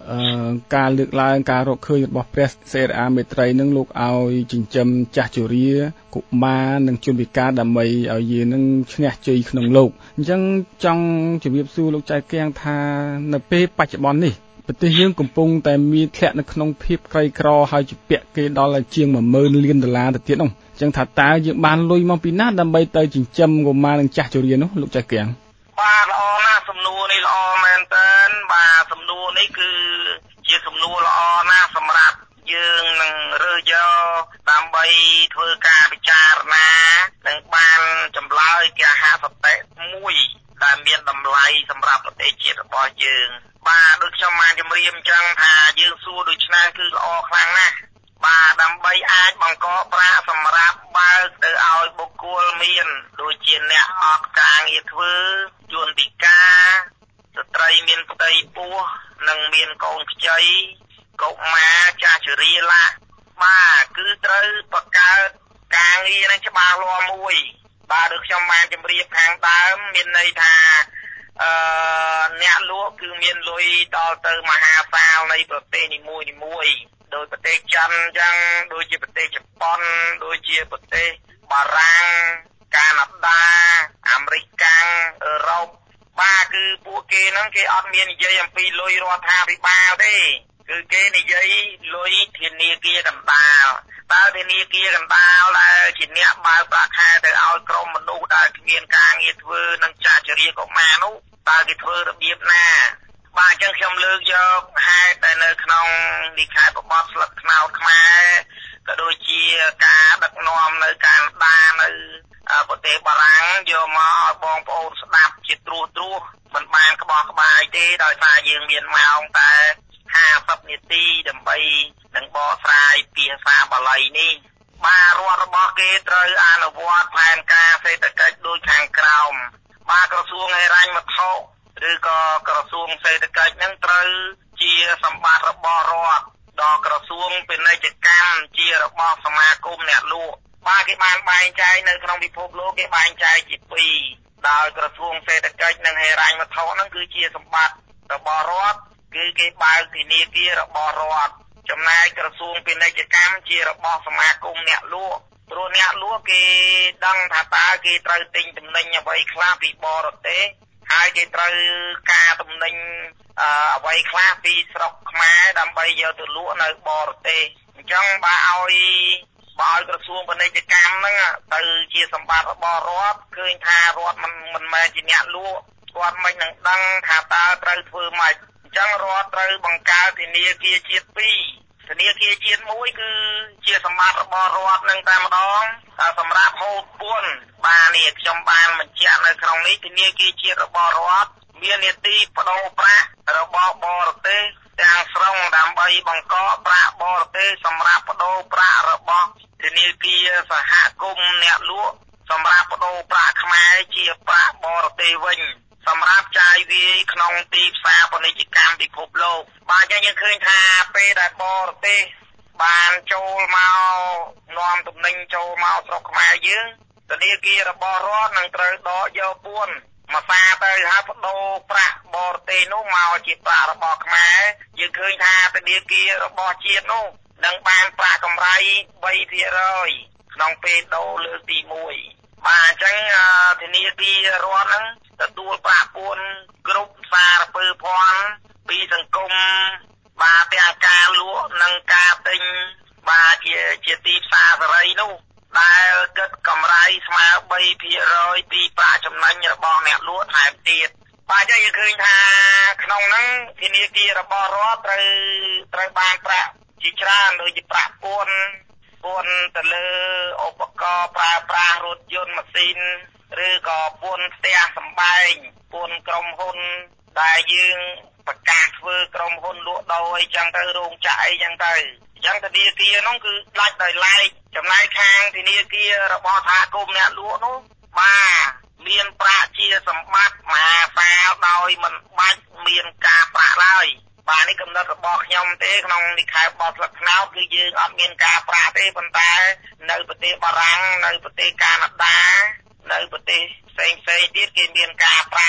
ការលើកឡើងការរកឃើញរបស់ព្រះសេរាមេត្រីនឹងលោកឲ្យចិញ្ចឹមចាស់ជរាកុមារនិងជនពិការដើម្បីឲ្យយើងនឹងឈ្នះជ័យក្នុងលោកអញ្ចឹងចង់ជម្រាបសួរលោកចៅកៀងថានៅពេលបច្ចុប្បន្ននេះប្រទេសយើងកំពុងតែមានធ្លាក់នៅក្នុងភាពក្រីក្រហើយជាពាក់គេដល់ជាងoneម៉ឺនលានដុល្លារទៅទៀតនោះអញ្ចឹងថាតើយើងបានលុយមកពីណាដើម្បីទៅចិញ្ចឹមកុមារនិងចាស់ជរានោះលោកចៅកៀងបាទល្អណាស់សំណួរនេះល្អមែនតើបាទសំណួរនេះគឺជាសំណួរល្អណាស់សម្រាប់យើងនឹងរើសយកដើម្បីធ្វើការពិចារណានិងបានចម្លើយគេហសតិមួយដែលមានតម្លៃសម្រាប់ប្រទេសជាតិរបស់យើងបាទដូចខ្ញុំបានជម្រាបអញ្ចឹងថាយើងសួរដូច្នេះគឺល្អខ្លាំងណាស់បាទដើម្បីអាចបង្កប្រាក់សម្រាប់បើកទៅឲ្យបុគ្គលមានដូចជាអ្នកអត់ការងារធ្វើជនពិការស្ត្រីមានផ្ទៃពោះនិងមានកូនខ្ចីកុមារចាស់ជរាឡាបាទគឺត្រូវបង្កើតការងារនឹងច្បាស់លាស់មួយបាទដូចខ្ញុំបានជម្រាបខាងដើមមានន័យថាអឺអ្នកលក់គឺមានលុយដល់ទៅមហាសាលនៃប្រទេសនីមួយនីមួយដោយប្រទេសចិនអញ្ចឹងដូចជាប្រទេសជប៉ុនដូចជាប្រទេសបារាំងកាណាដាអាមេរិកកាំងអឺរ៉ុបបាទគឺពួកគេហ្នឹងគេអត់មាននិយាយអំពីលុយរដ្ឋាភិបាលទេគឺគេនិយាយលុយធនាគារកណ្ដាលតើធនាគារកណ្ដាលដែលជាអ្នកបើកប្រាក់ខែទៅឲ្យក្រុមមនុស្សដែលគ្មានការងារធ្វើនិងចាស់ជរាកុមារនោះតើគេធ្វើរបៀបណាបាទអញ្ចឹងខ្ញុំលើកយកហេតុដែលនៅក្នុងនិកាយបបត្តិស្លឹកត្នោតខ្មែរក៏ដូចជាការដឹកនាំនៅកាណាដានៅប្រទេសបារាំងយកមកឲ្យបងប្អូនស្ដាប់ជាត្រួសត្រួសមិនបានក្បោះក្បាយទេដោយសារយើងមានម៉ោងតែห้าสิบនាទីដើម្បីនឹងបកស្រាយភាសាបាលីនេះបាទរដ្ឋរបស់គេត្រូវអនុវត្តផែនការសេដ្ឋកិច្ចដូចខាងក្រោមបាទក្រសួងហិរញ្ញវត្ថុឬក៏ក្រសួងសេដ្ឋកិច្ចនឹងត្រូវជាសម្បត្តិរបស់រដ្ឋដល់ក្រសួងពាណិជ្ជកម្មជារបស់សមាគមអ្នកលក់បាទគេបានបែងចែកនៅក្នុងពិភពលោកគេបែងចែកជាពីរដោយក្រសួងសេដ្ឋកិច្ចនិងហិរញ្ញវត្ថុនឹងគឺជាសម្បត្តិរបស់រដ្ឋគឺគេបើកធនាគាររបស់រដ្ឋចំណែកក្រសួងពាណិជ្ជកម្មជារបស់សមាគមអ្នកលក់ព្រោះអ្នកលក់គេដឹងថាតើគេត្រូវទិញទំនិញអ្វីខ្លះពីបរទេសហើយគេត្រូវការទំនិញអ្វីខ្លះពីស្រុកខ្មែរដើម្បីយកទៅលក់នៅបរទេសអញ្ចឹងបើឲ្យបើឲ្យក្រសួងពាណិជ្ជកម្មហ្នឹងទៅជាសម្បត្តិរបស់រដ្ឋឃើញថារដ្ឋមិនមិនមែនជាអ្នកលក់គាត់មិននឹងដឹងថាតើត្រូវធ្វើម៉េចអញ្ចឹងរដ្ឋត្រូវបង្កើតធនាគារជាតិពីរធនាគារជាតិមួយគឺជាសម្បត្តិរបស់រដ្ឋនឹងតែម្ដងតែសម្រាប់ហូតពន្ធបាទនេះខ្ញុំបានបញ្ជាក់នៅក្នុងនេះធនាគារជាតិរបស់រដ្ឋមាននីតិបដូរប្រាក់របស់បរទេសទាំងស្រុងដើម្បីបង្កប្រាក់បរទេសសម្រាប់បដូរប្រាក់របស់ធនាគារសហគមន៍អ្នកលក់សម្រាប់បដូរប្រាក់ខ្មែរជាប្រាក់បរទេសវិញសម្រាប់ចាយវាយក្នុងទីផ្សារពាណិជ្ជកម្មពិភពលោកបាទអញ្ចឹងយើងឃើញថាពេលដែលបរទេសបានចូលមកនាំទំនិញចូលមកស្រុកខ្មែរយើងធនាគាររបស់រដ្ឋនឹងត្រូវដកយកពន្ធមួយសាទៅហើយបដូរប្រាក់បរទេសនោះមកជាប្រាក់របស់ខ្មែរយើងឃើញថាធនាគាររបស់ជាតិនោះនឹងបានប្រាក់កម្រៃ3%ក្នុងពេលដូរលើកទីមួយបាទអញ្ចឹងធនាគាររដ្ឋហ្នឹងទទួលប្រាក់ពន្ធគ្រប់សារពើភ័ណ្ឌពីសង្គមបាទទាំងការលក់និងការទិញបាទជាជាទីផ្សារសេរីនោះដែលគិតកម្រៃស្មើ3%ពីប្រាក់ចំណេញរបស់អ្នកលក់ថែមទៀតបាទយើងឃើញថាក្នុងហ្នឹងធនាគាររបស់រដ្ឋត្រូវត្រូវបានប្រាក់ជាច្រើនដូចជាប្រាក់ពន្ធពន្ធទៅលើឧបករណ៍ប្រើប្រាស់រថយន្តម៉ាស៊ីនឬក៏ពន្ធផ្ទះសម្បែងពន្ធក្រុមហ៊ុនដែលយើងប្រកាសធ្វើក្រុមហ៊ុនលក់ដូរអីចឹងទៅរោងចក្រអីចឹងទៅអញ្ចឹងធនាគារនោះគឺដាច់ដោយឡែកចំណែកខាងធនាគាររបស់សហគមន៍អ្នកលក់នោះបាទមានប្រាក់ជាសម្បត្តិមហាសាលដោយមិនបាច់មានការប្រាក់ឡើយបាទនេះកំណត់របស់ខ្ញុំទេក្នុងនិកាយបទស្លឹកត្នោតគឺយើងអត់មានការប្រាក់ទេប៉ុន្តែនៅប្រទេសបារាំងនៅប្រទេសកាណាដានៅប្រទេសផ្សេងផ្សេងទៀតគេមានការប្រាក់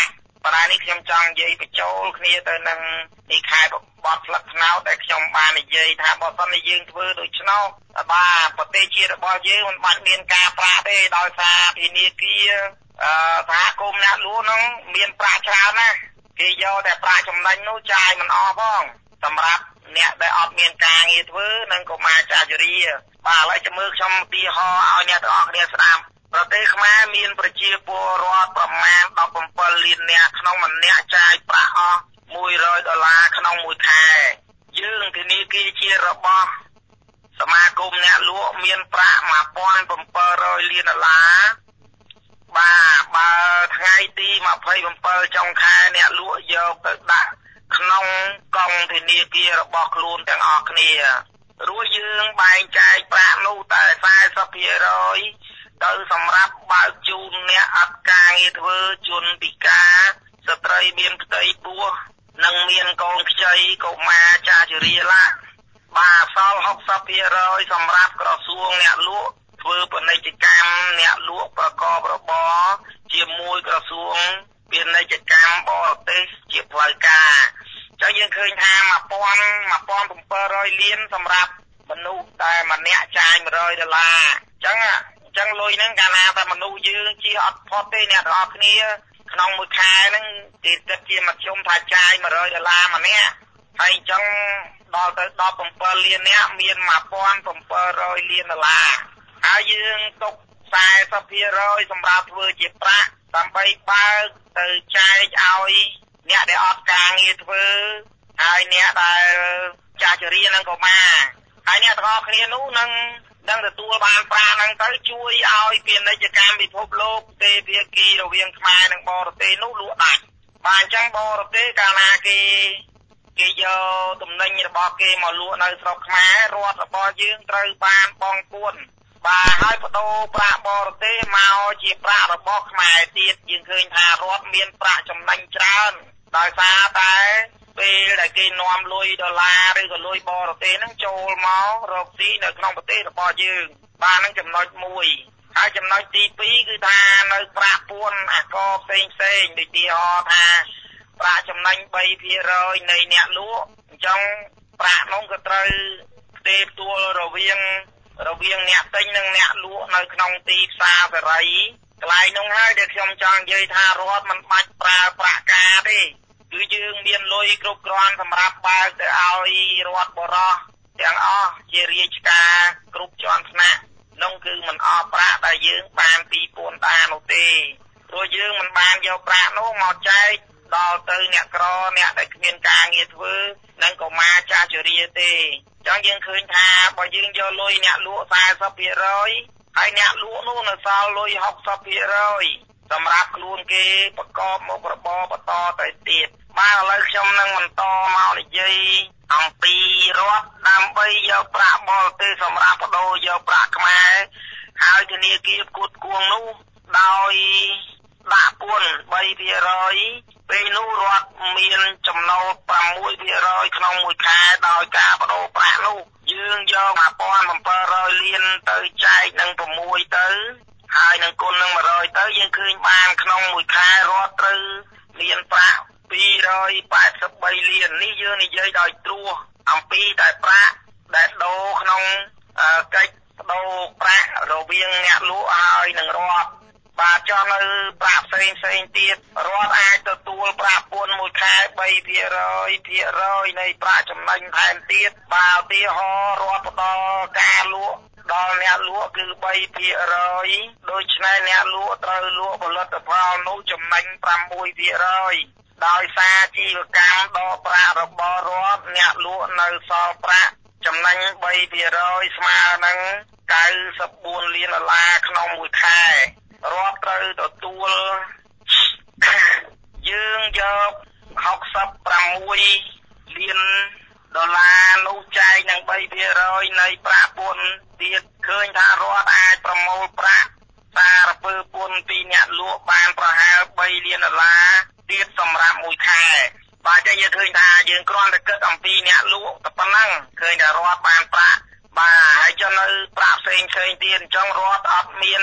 ប៉ុន្តែនេះខ្ញុំចង់និយាយបញ្ចូលគ្នាទៅនឹងនេះខែបត់ស្លឹកត្នោតដែលខ្ញុំបាននិយាយថាបើសិនជាយើងធ្វើដូច្នោះបាទប្រទេសជាតិរបស់យើងមិនបាច់មានការប្រាក់ទេដោយសារធនាគារអឺសហគមន៍អ្នកលក់ហ្នឹងមានប្រាក់ច្រើនណាស់គេយកតែប្រាក់ចំណេញនោះចាយមិនអស់ផងសម្រាប់អ្នកដែលអត់មានការងារធ្វើនិងកុមារចាស់ជរាបាទឥឡូវចាំមើលខ្ញុំឧទាហរណ៍ឲ្យអ្នកទាំងអស់គ្នាស្ដាប់ប្រទេសខ្មែរមានប្រជាពលរដ្ឋប្រមាណដប់bảyលាននាក់ក្នុងម្នាក់ចាយប្រាក់អស់មួយរយដុល្លារក្នុងមួយខែយើងធនាគារជាតិរបស់សមាគមអ្នកលក់មានប្រាក់một nghìn bảy trămលានដុល្លារបាទបើថ្ងៃទីยี่สิบเจ็ดចុងខែអ្នកលក់យកទៅដាក់ក្នុងកងធនាគាររបស់ខ្លួនទាំងអស់គ្នារួចយើងបែងចែកប្រាក់នោះតែสี่สิบ%ទៅសម្រាប់បើកជូនអ្នកអត់ការងារធ្វើជនពិការស្ត្រីមានផ្ទៃពោះនិងមានកូនខ្ចីកុមារចាស់ជរាឡាបាទសល់หกสิบ%សម្រាប់ក្រសួងអ្នកលក់ធ្វើពាណិជ្ជកម្មអ្នកលក់ប្រកបរបរជាមួយក្រសួងពាណិជ្ជកម្មបរទេសជាផ្លូវការចឹងយើងឃើញថាmột nghìn một nghìn bảy trămលានសម្រាប់មនុស្សតែម្នាក់ចាយmột trămដុល្លារចឹងចឹងលុយហ្នឹងកាលណាតែមនុស្សយើងជិះអត់ផុតទេអ្នកទាំងអស់គ្នាក្នុងមួយខែហ្នឹងគេគិតជាមធ្យមថាចាយmột trămដុល្លារម្នាក់ហើយអញ្ចឹងដល់ទៅដប់bảyលាននាក់មានmột nghìn bảy trămលានដុល្លារហើយយើងទុកสี่สิบ%សម្រាប់ធ្វើជាប្រាក់ដើម្បីបើកទៅចែកឲ្យអ្នកដែលអត់ការងារធ្វើហើយអ្នកដែលចាស់ជរានឹងកុមារហើយអ្នកទាំងអស់គ្នានោះនឹងនឹងទទួលបានប្រាក់ហ្នឹងទៅជួយឲ្យពាណិជ្ជកម្មពិភពលោកទេភាគីរវាងខ្មែរនិងបរទេសនោះលក់ដាច់បាទអញ្ចឹងបរទេសកាលណាគេគេយកទំនិញរបស់គេមកលក់នៅស្រុកខ្មែររដ្ឋរបស់យើងត្រូវបានបងពួនបាទហើយបដូរប្រាក់បរទេសមកជាប្រាក់របស់ខ្មែរទៀតយើងឃើញថារដ្ឋមានប្រាក់ចំណេញច្រើនដោយសារតែពេលដែលគេនាំលុយដុល្លារឬក៏លុយបរទេសហ្នឹងចូលមករកស៊ីនៅក្នុងប្រទេសរបស់យើងបាទហ្នឹងចំណុចមួយហើយចំណុចទីពីរគឺថានៅប្រាក់ពួនអាករផ្សេងផ្សេងដូចទីហោថាប្រាក់ចំណេញ三%នៃអ្នកលក់អញ្ចឹងប្រាក់នោះក៏ត្រូវផ្ទេរផ្ទួលរវាងរវាងអ្នកទិញនិងអ្នកលក់នៅក្នុងទីផ្សារសេរីកន្លែងនោះហើយដែលខ្ញុំចង់និយាយថារដ្ឋមិនបាច់ប្រើប្រាក់ការទេគឺយើងមានលុយគ្រប់គ្រាន់សម្រាប់បើកទៅឲ្យរដ្ឋបរោះទាំងអស់ជារាជការគ្រប់ជាន់ថ្នាក់នោះគឺមិនអស់ប្រាក់ដែលយើងបានពីពួនតានោះទេព្រោះយើងមិនបានយកប្រាក់នោះមកចែកដល់ទៅអ្នកក្រអ្នកដែលគ្មានការងារធ្វើនិងកុមារចាស់ជរាទេអញ្ចឹងយើងឃើញថាបើយើងយកលុយអ្នកលក់สี่สิบ%ហើយអ្នកលក់នោះនៅសល់លុយหกสิบ%សម្រាប់ខ្លួនគេប្រកបមុខរបរបន្តទៅទៀតបាទឥឡូវខ្ញុំនឹងបន្តមកនិយាយអំពីរដ្ឋដើម្បីយកប្រាក់បរទេសសម្រាប់បដូរយកប្រាក់ខ្មែរហើយធនាគារផ្គត់ផ្គង់នោះដោយដាក់ពួន三%ពេលនោះរដ្ឋមានចំណូលหก%ក្នុងមួយខែដោយការបដូរប្រាក់នោះយើងយកmột nghìn bảy trămលានទៅចែកនឹងsáuទៅហើយនឹងគុណនឹងmột trămទៅយើងឃើញបានក្នុងមួយខែរដ្ឋត្រូវមានប្រាក់two hundred eighty-threeលាននេះយើងនិយាយដោយត្រួសអំពីតែប្រាក់ដែលដូរក្នុងកិច្ចដូរប្រាក់រវាងអ្នកលក់ហើយនឹងរដ្ឋបាទចុះនៅប្រាក់ផ្សេងផ្សេងទៀតរដ្ឋអាចទទួលប្រាក់ពួនមួយខែ三%ភាគរយនៃប្រាក់ចំណេញថែមទៀតបាទឧទាហរណ៍រដ្ឋផ្ដល់ការលក់ដល់អ្នកលក់គឺ三%ដូច្នេះអ្នកលក់ត្រូវលក់ផលិតផលនោះចំណេញsáu%ដោយសារជីវកម្មដកប្រាក់របស់រដ្ឋអ្នកលក់នៅសល់ប្រាក់ចំណេញ三%ស្មើនឹងninety-fourលានដុល្លារក្នុងមួយខែរដ្ឋត្រូវទទួលយើងយកหกสิบหกលានដុល្លារនោះចែកនឹង三%នៃប្រាក់ពួនទៀតឃើញថារដ្ឋអាចប្រមូលប្រាក់សារពើពន្ធពីអ្នកលក់បានប្រហែល三លានដុល្លារទៀតសម្រាប់មួយខែបាទចឹងយើងឃើញថាយើងគ្រាន់តែគិតអំពីអ្នកលក់តែប៉ុណ្ណឹងឃើញថារដ្ឋបានប្រាក់បាទហើយចុះនៅប្រាក់ផ្សេងផ្សេងទៀតអញ្ចឹងរដ្ឋអត់មានព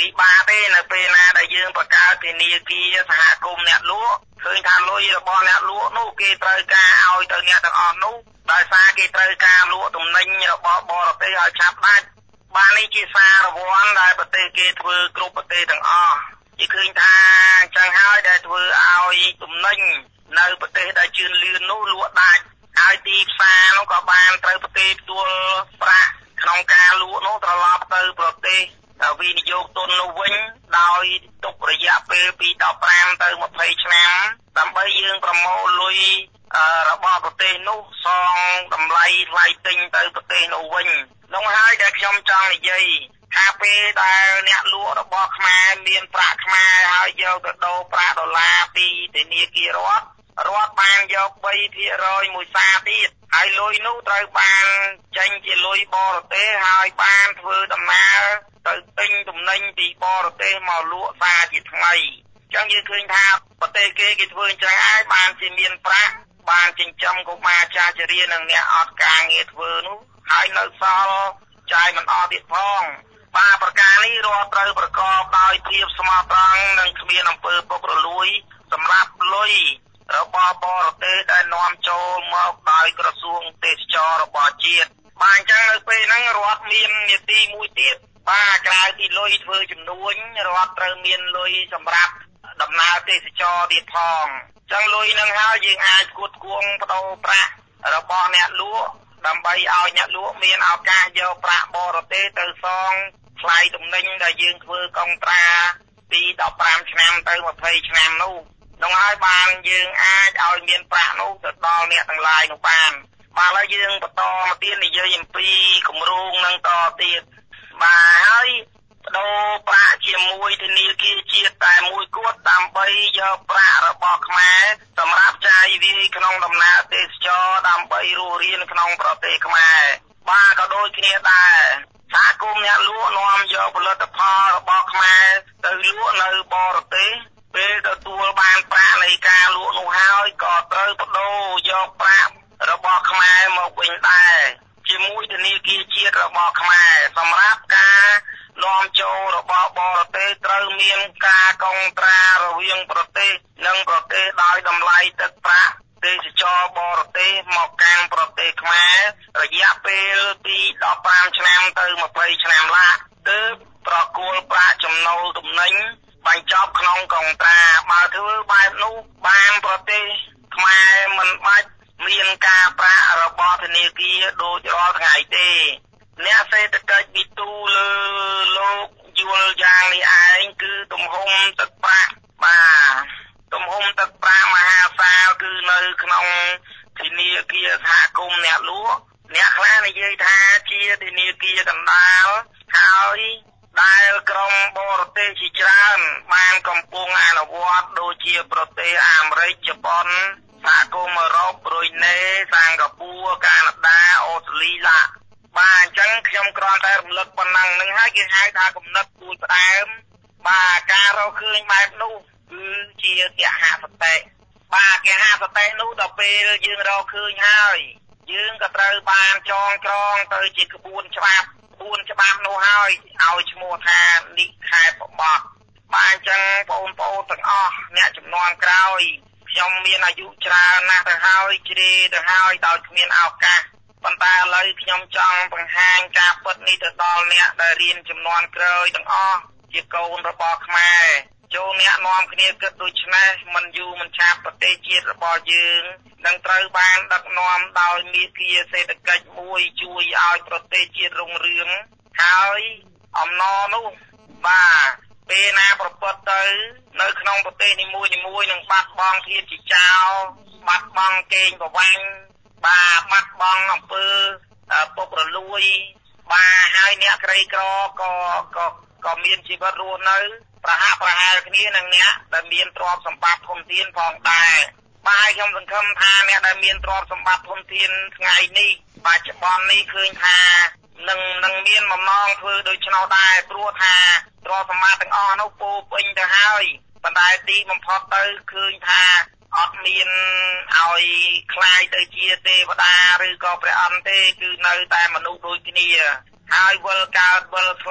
ពីបាទេនៅពេលណាដែលយើងបង្កើតធនាគារសហគមន៍អ្នកលក់ឃើញថាលុយរបស់អ្នកលក់នោះគេត្រូវការឲ្យទៅអ្នកទាំងអស់នោះដោយសារគេត្រូវការលក់ទំនិញរបស់បរទេសឲ្យឆាប់ដាច់បាននេះជាសាររង្វាន់ដែលប្រទេសគេធ្វើគ្រប់ប្រទេសទាំងអស់គេឃើញថាអញ្ចឹងហើយដែលធ្វើឲ្យទំនិញនៅប្រទេសដែលជឿនលឿននោះលក់ដាច់ហើយទីផ្សារនោះក៏បានត្រូវប្រទេសទួលប្រាក់ក្នុងការលក់នោះត្រឡប់ទៅប្រទេសវិនិយោគទុននោះវិញដោយទុករយៈពេលពីដប់ប្រាំទៅម្ភៃឆ្នាំដើម្បីយើងប្រមូលលុយរបស់ប្រទេសនោះសងតម្លៃថ្លៃទិញទៅប្រទេសនោះវិញនោះហើយដែលខ្ញុំចង់និយាយថាពេលដែលអ្នកលក់របស់ខ្មែរមានប្រាក់ខ្មែរហើយយកទៅដូរប្រាក់ដុល្លារពីធនាគាររដ្ឋរដ្ឋបានយក បីភាគរយ មួយសារទៀតហើយលុយនោះត្រូវបានចេញជាលុយបរទេសហើយបានធ្វើដំណើរទៅទិញទំនិញពីបរទេសមកលក់សារជាថ្មីអញ្ចឹងយើងឃើញថាប្រទេសគេគេធ្វើអញ្ចឹងហើយបានជាមានប្រាក់បានចិញ្ចឹមកុមារចាស់ជរានិងអ្នកអត់ការងារធ្វើនោះហើយនៅសល់ចាយមិនអស់ទៀតផងបាទប្រការនេះរដ្ឋត្រូវប្រកបដោយភាពស្មោះត្រង់និងគ្មានអំពើពុករលួយសម្រាប់លុយរបស់បរទេសដែលនាំចូលមកដោយក្រសួងទេសចររបស់ជាតិបាទអញ្ចឹងនៅពេលហ្នឹងរដ្ឋមាននីតិមួយទៀតបាទក្រៅពីលុយធ្វើចំនួនរដ្ឋត្រូវមានលុយសម្រាប់ដំណើរទេសចរទៀតផងអញ្ចឹងលុយហ្នឹងហើយយើងអាចគួតគួងបដូរប្រាក់របស់អ្នកលក់ដើម្បីឲ្យអ្នកលក់មានឱកាសយកប្រាក់បរទេសទៅសងថ្លៃទំនិញដែលយើងធ្វើកុងត្រាពីដប់ប្រាំឆ្នាំទៅម្ភៃឆ្នាំនោះនោះហើយបានយើងអាចឲ្យមានប្រាក់នោះទៅដល់អ្នកទាំងឡាយនោះបានបាទហើយយើងបន្តមកទៀតនិយាយអំពីគម្រោងនឹងតទៀតបាទហើយបដូរប្រាក់ជាមួយធនាគារជាតិតែមួយគត់ដើម្បីយកប្រាក់របស់ខ្មែរសម្រាប់ចាយវាយក្នុងដំណើរទេសចរដើម្បីរស់រានក្នុងប្រទេសខ្មែរបាទក៏ដូចគ្នាដែរសហគមន៍អ្នកលក់នាំយកផលិតផលរបស់ខ្មែរទៅលក់នៅបរទេសពេលទទួលបានប្រាក់នៃការលក់នោះហើយក៏ត្រូវបដូរយកប្រាក់របស់ខ្មែរមកវិញដែរជាមួយធនាគារជាតិរបស់ខ្មែរសម្រាប់ការនាំចូលរបស់បរទេសត្រូវមានការកុងត្រារវាងប្រទេសនិងប្រទេសដោយតម្លៃទឹកប្រាក់ទេសចរបរទេសមកកាន់ប្រទេសខ្មែររយៈពេលពីដប់ប្រាំឆ្នាំទៅម្ភៃឆ្នាំឡាទើបប្រគល់ប្រាក់ចំណូលទំនិញបញ្ចប់ក្នុងកុងត្រាបើធ្វើបែបនោះបានប្រទេសខ្មែរមិនបាច់មានការប្រាក់របស់ធនាគារដូចរាល់ថ្ងៃទេអ្នកសេដ្ឋកិច្ចវិទូលើលោកយល់យ៉ាងនេះឯងគឺទំហំទឹកប្រាក់បាទទំហំទឹកប្រាក់មហាសាលគឺនៅក្នុងធនាគារសហគមន៍អ្នកលក់អ្នកខ្លះនិយាយថាជាធនាគារកណ្ដាលហើយដែលក្រុមបរទេសជាច្រើនបានកំពុងអនុវត្តដូចជាប្រទេសអាមេរិកជប៉ុនសហគមន៍អឺរ៉ុបប្រ៊ុយណេសិង្ហបុរីកាណាដាអូស្ត្រាលីឡាបាទអញ្ចឹងខ្ញុំគ្រាន់តែរំលឹកប៉ុណ្ណឹងនឹងហើយគេហៅថាគំនិតពូជផ្ដើមបាទការរកឃើញបែបនោះគឺជាកហសតិបាទកហសតិនោះដល់ពេលយើងរកឃើញហើយយើងក៏ត្រូវបានចងក្រងទៅជាក្បួនច្បាប់ក្បួនច្បាប់នោះហើយឲ្យឈ្មោះថានិខេបបទបាទអញ្ចឹងបងប្អូនទាំងអស់អ្នកចំនួនក្រោយខ្ញុំមានអាយុច្រើនណាស់ទៅហើយជ្រេទៅហើយដោយគ្មានឱកាសប៉ុន្តែឥឡូវខ្ញុំចង់បង្ហាញការពិតនេះទៅដល់អ្នកដែលរៀនចំនួនក្រោយទាំងអស់ជាកូនរបស់ខ្មែរចូលអ្នកនាំគ្នាគិតដូច្នេះមិនយូរមិនឆាប់ប្រទេសជាតិរបស់យើងនឹងត្រូវបានដឹកនាំដោយមាគ៌ាសេដ្ឋកិច្ចមួយជួយឲ្យប្រទេសជាតិរុងរឿងហើយអំណរនោះបាទពេលណាប្រព្រឹត្តទៅនៅក្នុងប្រទេសនីមួយៗនឹងបាត់បង់ភាពជាចោលបាត់បង់កេងប្រវ័ញ្ចបាទបាត់បង់អំពើពុករលួយបាទហើយអ្នកក្រីក្រក៏ក៏ក៏មានជីវិតរស់នៅប្រហាក់ប្រហែលគ្នានឹងអ្នកដែលមានទ្រព្យសម្បត្តិធនធានផងដែរបាទខ្ញុំសង្ឃឹមថាអ្នកដែលមានទ្រព្យសម្បត្តិធនធានថ្ងៃនេះបច្ចុប្បន្ននេះឃើញថានឹងនឹងមានបំណងធ្វើដូច្នោះដែរព្រោះថាទ្រព្យសម្បត្តិទាំងអស់នោះពោពេញទៅហើយប៉ុន្តែទីបំផុតទៅឃើញថាអត់មានឲ្យคล้ายទៅជាទេវតាឬក៏ព្រះអន្តទេគឺនៅតែមនុស្សដូចគ្នាហើយវិលកើតវិលស្លាប់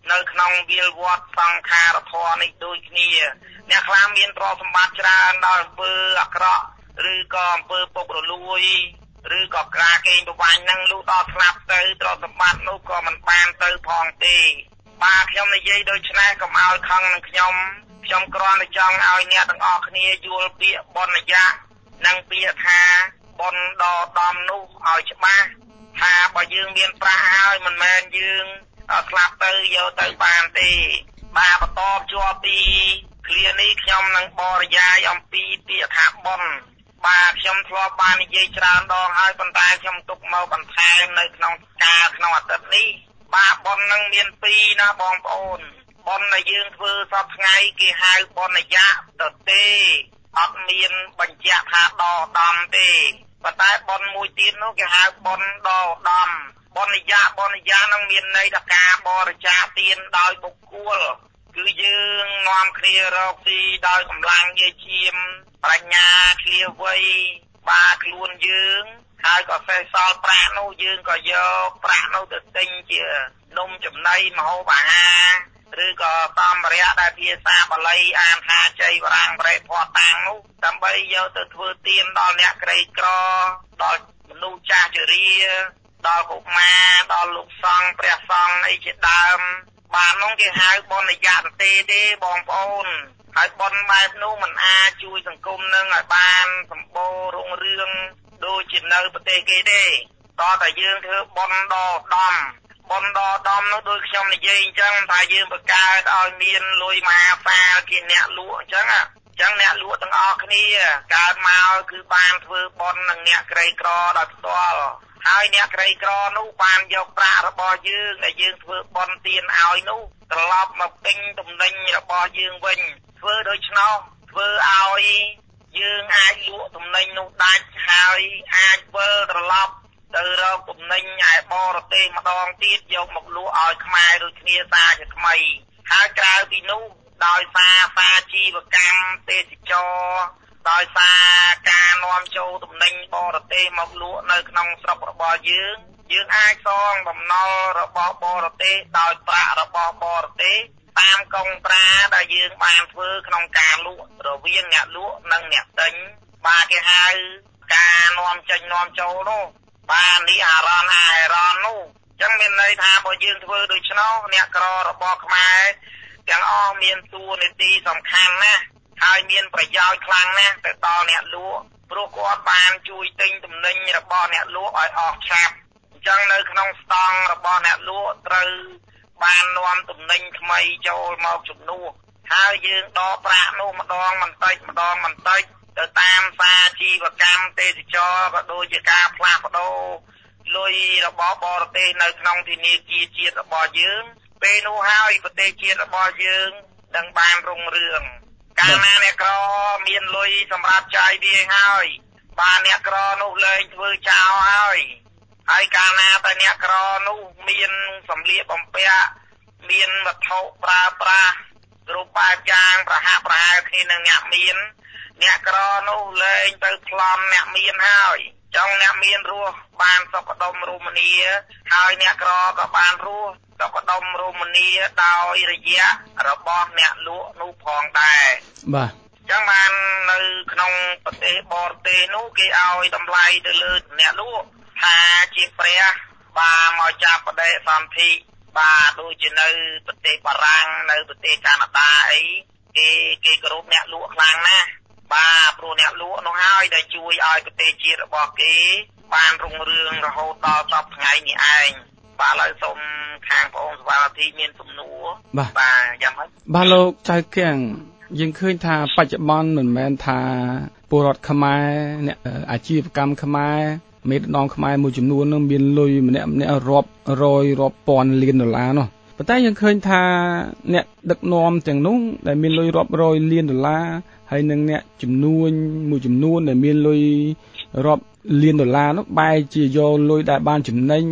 នៅក្នុងវាលវត្តសង្ខារធម៌នេះដូចគ្នាអ្នកខ្លះមានទ្រព្យសម្បត្តិច្រើនដល់អំពើអាក្រក់ឬក៏អំពើពុករលួយឬក៏ការកេងប្រវ័ញ្ចនឹងលុះដល់ស្លាប់ទៅទ្រព្យសម្បត្តិនោះក៏មិនបានទៅផងទេបាទខ្ញុំនិយាយដូច្នេះកុំឲ្យខឹងនឹងខ្ញុំខ្ញុំគ្រាន់តែចង់ឲ្យអ្នកទាំងអស់គ្នាយល់ពាក្យបុណ្យយៈនិងពាក្យថាបុណ្យដ៏ដំនោះឲ្យច្បាស់ថាបើយើងមានប្រាក់ហើយមិនមែនយើងស្លាប់ទៅយកទៅបានទេបាទបន្តជាប់ពីឃ្លានេះខ្ញុំនឹងបរិយាយអំពីពាក្យថាបុណ្យបាទខ្ញុំធ្លាប់បាននិយាយច្រើនដងហើយប៉ុន្តែខ្ញុំទុកមកបន្ថែមនៅក្នុងការក្នុងអាទិត្យនេះបាទបុណ្យនឹងមានពីរណាបងប្អូនបុណ្យដែលយើងធ្វើសពថ្ងៃគេហៅបុណ្យយៈទៅទេអត់មានបញ្ជាក់ថាដដំទេប៉ុន្តែបុណ្យមួយទៀតនោះគេហៅបុណ្យដដំបុណ្យយៈបុណ្យយៈនឹងមានន័យថាការបរិច្ចាគទានដោយបុគ្គលគឺយើងនាំគ្នារកស៊ីដោយកម្លាំងយាយឈាមប្រាជ្ញាឃ្លាវៃបាទខ្លួនយើងហើយក៏សេះសល់ប្រាក់នោះយើងក៏យកប្រាក់នោះទៅទិញជានំចំណីម្ហូបអាហារឬក៏សម្ភារៈដែលភាសាបាលីអានថាជ័យវរាំងប្រេភ័តតាំងនោះដើម្បីយកទៅធ្វើទានដល់អ្នកក្រីក្រដល់មនុស្សចាស់ជរាដល់កុមារដល់លោកសង្ឃព្រះសង្ឃអីជាដើមបាទនោះគេហៅបុណ្យយៈទេទេបងប្អូនហើយបុណ្យបែបនោះមិនអាចជួយសង្គមនឹងឲ្យបានសម្បូររុងរឿងដូចជានៅប្រទេសគេទេតើតែយើងធ្វើបុណ្យដ៏ដំបុណ្យដ៏ដំនោះដូចខ្ញុំនិយាយអញ្ចឹងថាយើងបង្កើតឲ្យមានលុយមហាសាលគេអ្នកលក់អញ្ចឹងអញ្ចឹងអ្នកលក់ទាំងអស់គ្នាកើតមកគឺបានធ្វើបុណ្យនឹងអ្នកក្រីក្រដោយផ្ទាល់ហើយអ្នកក្រីក្រនោះបានយកប្រាក់របស់យើងដែលយើងធ្វើបុណ្យទានឲ្យនោះត្រឡប់មកពេញទំនិញរបស់យើងវិញធ្វើដូច្នោះធ្វើឲ្យយើងអាចលក់ទំនិញនោះដាច់ហើយអាចវិលត្រឡប់ទៅរកទំនិញឯបរទេសម្ដងទៀតយកមកលក់ឲ្យខ្មែរដូចគ្នាសាជាថ្មីហើយក្រៅពីនោះដោយសារសាជីវកម្មទេសចរដោយសារការនាំចូលទំនិញបរទេសមកលក់នៅក្នុងស្រុករបស់យើងយើងអាចសងបំណុលរបស់បរទេសដោយប្រាក់របស់បរទេសតាមកងត្រាដែលយើងបានធ្វើក្នុងការលក់រវាងអ្នកលក់និងអ្នកទិញបាទគេហៅការនាំចេញនាំចូលនោះបាទនេះអារម្មណ៍អារម្មណ៍នោះអញ្ចឹងមានន័យថាបើយើងធ្វើដូច្នោះអ្នកក្ររបស់ខ្មែរទាំងអស់មានតួនាទីសំខាន់ណាស់ហើយមានប្រយោជន៍ខ្លាំងណាស់ទៅដល់អ្នកលក់ព្រោះគាត់បានជួយទិញទំនិញរបស់អ្នកលក់ឲ្យអស់ឆាប់អញ្ចឹងនៅក្នុងស្តង់របស់អ្នកលក់ត្រូវបាននាំទំនិញថ្មីចូលមកជំនួសហើយយើងដកប្រាក់នោះម្ដងបន្តិចម្ដងបន្តិចទៅតាមសាជីវកម្មទេសចរក៏ដូចជាការផ្លាស់ប្ដូរលុយរបស់បរទេសនៅក្នុងធនាគារជាតិរបស់យើងពេលនោះហើយប្រទេសជាតិរបស់យើងនឹងបានរុងរឿងកាលណាអ្នកក្រមានលុយសម្រាប់ចាយវាយហើយបាទអ្នកក្រនោះលែងធ្វើចោលហើយហើយកាលណាតែអ្នកក្រនោះមានសម្លៀកបំពាក់មានវត្ថុប្រើប្រាស់គ្រប់បែបយ៉ាងប្រហាក់ប្រហែលគ្នានឹងអ្នកមានអ្នកក្រនោះលែងទៅប្លន់អ្នកមានហើយចង់អ្នកមានរស់បានសុខដុមរមនាហើយអ្នកក្រក៏បានរស់សុខដុមរមនាដោយរយៈរបស់អ្នកលក់នោះផងដែរបាទចឹងបាននៅក្នុងប្រទេសបរទេសនោះគេឲ្យតម្លៃទៅលើអ្នកលក់ថាជាព្រះបាទមកចាប់បដិសន្ធិបាទដូចជានៅប្រទេសបារាំងនៅប្រទេសកាណាដាអីគេគេគោរពអ្នកលក់ខ្លាំងណាស់បាទព្រោះអ្នកលក់នោះហើយដែលជួយឲ្យប្រទេសជាតិរបស់គេបានរុងរឿងរហូតដល់សពថ្ងៃនេះឯងបាទឥឡូវសូមខាងបងសវណ្ណធីមានសំណួរបាទយ៉ាងម៉េចបាទលោកចៅគៀងយើងឃើញថាបច្ចុប្បន្នមិនមែនថាពលរដ្ឋខ្មែរអ្នកអាជីវកម្មខ្មែរមេដឹកនាំខ្មែរមួយចំនួននឹងមានលុយម្នាក់ម្នាក់រាប់រយរាប់ពាន់លានដុល្លារនោះប៉ុន្តែយើងឃើញថាអ្នកដឹកនាំទាំងនោះដែលមានលុយរាប់រយលានដុល្លារហើយនឹងអ្នកចំនួនមួយចំនួនដែលមានលុយរាប់លានដុល្លារនោះបែរជាយកលុយដែលបានចំណេញ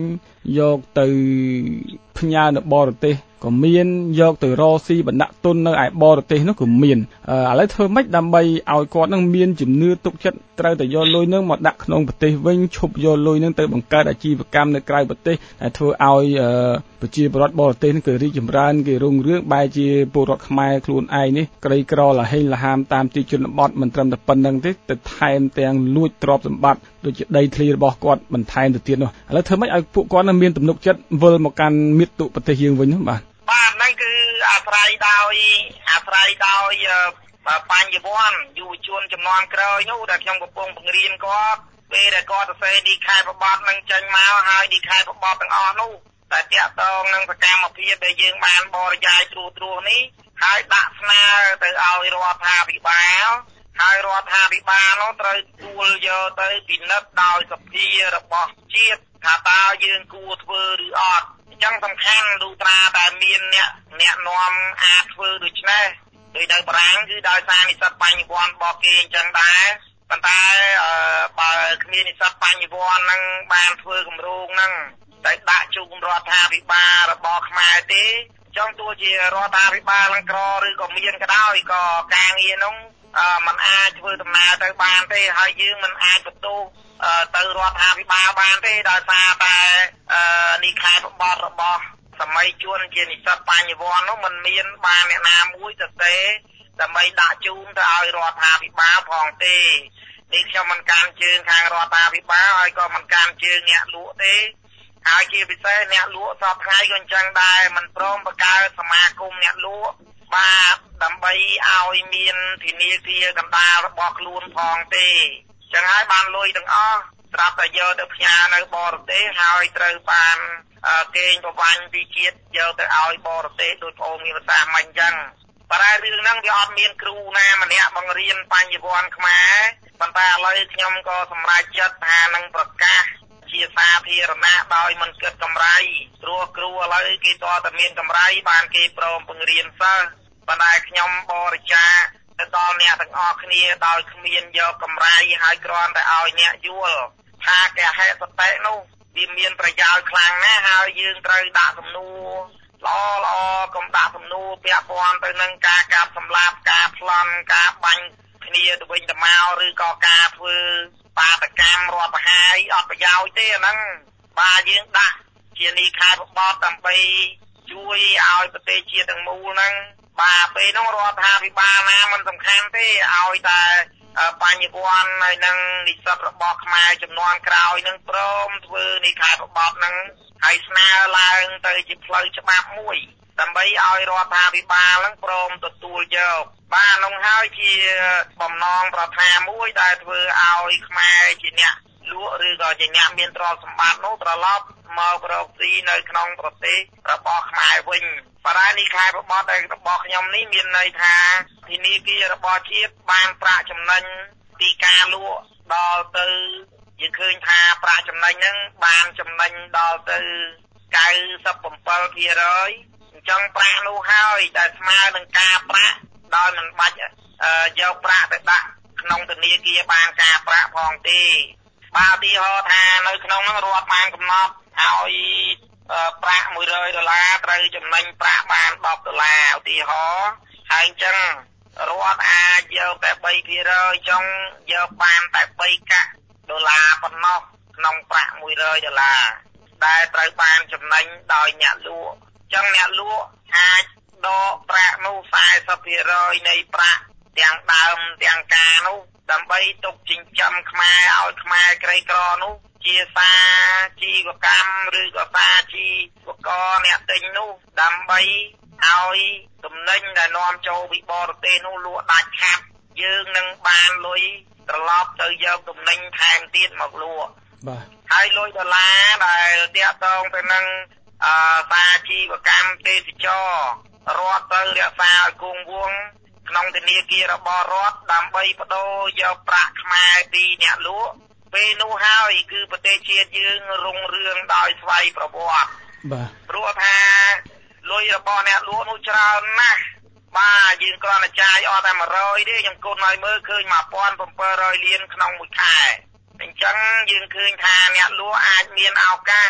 យកទៅផ្ញើនៅបរទេសក៏មានយកទៅរកស៊ីបណ្ដាក់ទុននៅឯបរទេសនោះក៏មានឥឡូវធ្វើម៉េចដើម្បីឲ្យគាត់នឹងមានជំនឿទុកចិត្តត្រូវតែយកលុយនឹងមកដាក់ក្នុងប្រទេសវិញឈប់យកលុយនឹងទៅបង្កើតអាជីវកម្មនៅក្រៅប្រទេសដែលធ្វើឲ្យប្រជាពលរដ្ឋបរទេសនឹងគឺរីកចម្រើនគេរុងរឿងបែរជាពលរដ្ឋខ្មែរខ្លួនឯងនេះក្រីក្រលហេងលហាមតាមទីជនបទមិនត្រឹមតែប៉ុណ្្នឹងទេទៅថែមទាំងលួចទ្រព្យសម្បត្តិដូចជាដីធ្លីរបស់គាត់បន្ថែមទៅទៀតនោះឥឡូវធ្វើម៉េចឲ្យពួកគាត់នឹងមានទំនុកចិត្តវិលមកកាន់មាតុប្រទេសយើងវិញនោះបាទបាទហ្នឹងគឺអាស្រ័យដោយអាស្រ័យដោយបញ្ញវន្តយុវជនចំនួនក្រោយនោះដែលខ្ញុំកំពុងបង្រៀនគាត់ពេលដែលគាត់ទៅសេឌីខេត្តបបត្តិនឹងចេញមកហើយឌីខេត្តបបត្តិទាំងអស់នោះតែតាក់ទងនឹងសកម្មភាពដែលយើងបានបរិយាយត្រួសត្រាសនេះហើយដាក់ស្នើទៅឲ្យរដ្ឋាភិបាលហើយរដ្ឋាភិបាលនោះត្រូវទួលយកទៅពិនិត្យដោយសភារបស់ជាតិថាតើយើងគួរធ្វើឬអត់អញ្ចឹងសំខាន់លុះត្រាតែមានអ្នកអ្នកនាំអាចធ្វើដូច្នេះដោយនៅបារាំងគឺដោយសារនិស្សិតបញ្ញវន្តរបស់គេអញ្ចឹងដែរប៉ុន្តែបើគ្មាននិស្សិតបញ្ញវន្តហ្នឹងបានធ្វើគម្រោงហ្នឹងតែដាក់ជូនរដ្ឋាភិបាលរបស់ខ្មែរទេអញ្ចឹងទោះជារដ្ឋាភិបាលនឹងក្រឬក៏មានក៏ដោយក៏ការងារហ្នឹងมันអាចធ្វើដំណើរទៅបានទេហើយយើងមិនអាចបន្ទោសទៅរដ្ឋាភិបាលបានទេដោយសារតែនេះខែបបត្តិរបស់សម័យជនជានិស្សិតបញ្ញវន្តនោះมันមានបានអ្នកណាមួយទៅទេដើម្បីដាក់ជូនទៅឲ្យរដ្ឋាភិបាលផងទេនេះខ្ញុំមិនកាន់ជើងខាងរដ្ឋាភិបាលហើយក៏មិនកាន់ជើងអ្នកលក់ទេហើយជាពិសេសអ្នកលក់សពថ្ងៃក៏អញ្ចឹងដែរមិនព្រមបង្កើតសមាគមអ្នកលក់បាទដើម្បីឲ្យមានធានាគារកណ្ដាលរបស់ខ្លួនផងទេអញ្ចឹងហើយបានលុយទាំងអស់ស្រាប់តែយកទៅផ្ញើនៅបរទេសហើយត្រូវបានកេងប្រវ័ញ្ចពីជាតិយកទៅឲ្យបរទេសដោយបងមានប្រសាសន៍មិនអញ្ចឹងប៉ុន្តែរឿងហ្នឹងវាអត់មានគ្រូណាម្នាក់បង្រៀនបញ្ញវន្តខ្មែរប៉ុន្តែឥឡូវខ្ញុំក៏សម្រេចចិត្តថានឹងប្រកាសជាសាធារណៈដោយមិនគិតកម្រៃព្រោះគ្រូឥឡូវគេតើតែមានកម្រៃបានគេព្រមបង្រៀនសិស្សប៉ុន្តែខ្ញុំបរិច្ចាគទៅដល់អ្នកទាំងអស់គ្នាដោយគ្មានយកកម្រៃហើយគ្រាន់តែឲ្យអ្នកយល់ថាកហេតុបតិនោះវាមានប្រយោជន៍ខ្លាំងណាស់ហើយយើងត្រូវដាក់សំណួរល្អល្អកុំដាក់សំណួរពាក់ព័ន្ធទៅនឹងការកាប់សម្លាប់ការប្លន់ការបាញ់គ្នាទៅវិញទៅមកឬក៏ការធ្វើបាតកម្មរដ្ឋបហាយអត់ប្រយោជន៍ទេអាហ្នឹងបាទយើងដាក់ជានីខែបបត្តិដើម្បីជួយឲ្យប្រទេសជាតិទាំងមូលហ្នឹងបាទពេលនោះរដ្ឋាភិបាលណាមិនសំខាន់ទេឲ្យតែបញ្ញវន្តហើយនឹងនិស្សិតរបស់ខ្មែរចំនួនក្រោយនឹងព្រមធ្វើនីខែបបត្តិហ្នឹងហើយស្នើឡើងទៅជាផ្លូវច្បាប់មួយដើម្បីឲ្យរដ្ឋាភិបាលនឹងព្រមទទួលយកបាទនោះហើយជាបំណងប្រាថ្នាមួយដែលធ្វើឲ្យខ្មែរជាអ្នកលក់ឬក៏ជាអ្នកមានទ្រព្យសម្បត្តិនោះត្រឡប់មករកស៊ីនៅក្នុងប្រទេសរបស់ខ្មែរវិញបរិយានីខែបបត្តិរបស់ខ្ញុំនេះមានន័យថាធានាគាររបស់ជាតិបានប្រាក់ចំណេញពីការលក់ដល់ទៅយើងឃើញថាប្រាក់ចំណេញហ្នឹងបានចំណេញដល់ទៅកៅសិបប្រាំពីរភាគរយអញ្ចឹងប្រាក់នោះហើយដែលស្មើនឹងការប្រាក់ដោយមិនបាច់យកប្រាក់ទៅដាក់ក្នុងធនាគារបានការប្រាក់ផងទេបាទឧទាហរណ៍ថានៅក្នុងហ្នឹងរដ្ឋបានកំណត់ឲ្យប្រាក់មួយរយដុល្លារត្រូវចំណេញប្រាក់បានដប់ដុល្លារឧទាហរណ៍ហើយអញ្ចឹងរដ្ឋអាចយកតែបីភាគរយចង់យកបានតែបីកាក់ដុល្លារប៉ុណ្ណោះក្នុងប្រាក់មួយរយដុល្លារដែលត្រូវបានចំណេញដោយអ្នកលក់អញ្ចឹងអ្នកលក់អាចដកប្រាក់នោះសែសិបភាគរយនៃប្រាក់ទាំងដើមទាំងការនោះដើម្បីទុកចិញ្ចឹមខ្មែរឲ្យខ្មែរក្រីក្រនោះជាសាជីវកម្មឬក៏សាជីវករអ្នកទិញនោះដើម្បីឲ្យទំនិញដែលនាំចូលពីបរទេសនោះលក់ដាច់ខាត់យើងនឹងបានលុយត្រឡប់ទៅយកទំនិញថែមទៀតមកលក់បាទហើយលុយដុល្លារដែលទាក់ទងទៅនឹងអឺសាជីវកម្មទេសចររដ្ឋទៅរក្សាឲ្យគង់វង្សក្នុងធនាគាររបស់រដ្ឋដើម្បីបដូរយកប្រាក់ខ្មែរពីអ្នកលក់ពេលនោះហើយគឺប្រទេសជាតិយើងរុងរឿងដោយស្វ័យប្រវត្តិបាទព្រោះថាលុយរបស់អ្នកលក់នោះច្រើនណាស់បាទយើងគ្រាន់តែចាយអត់តែមួយរយទេខ្ញុំគុណឲ្យមើលឃើញមួយពាន់ប្រាំពីររយលានក្នុងមួយខែអញ្ចឹងយើងឃើញថាអ្នកលក់អាចមានឱកាស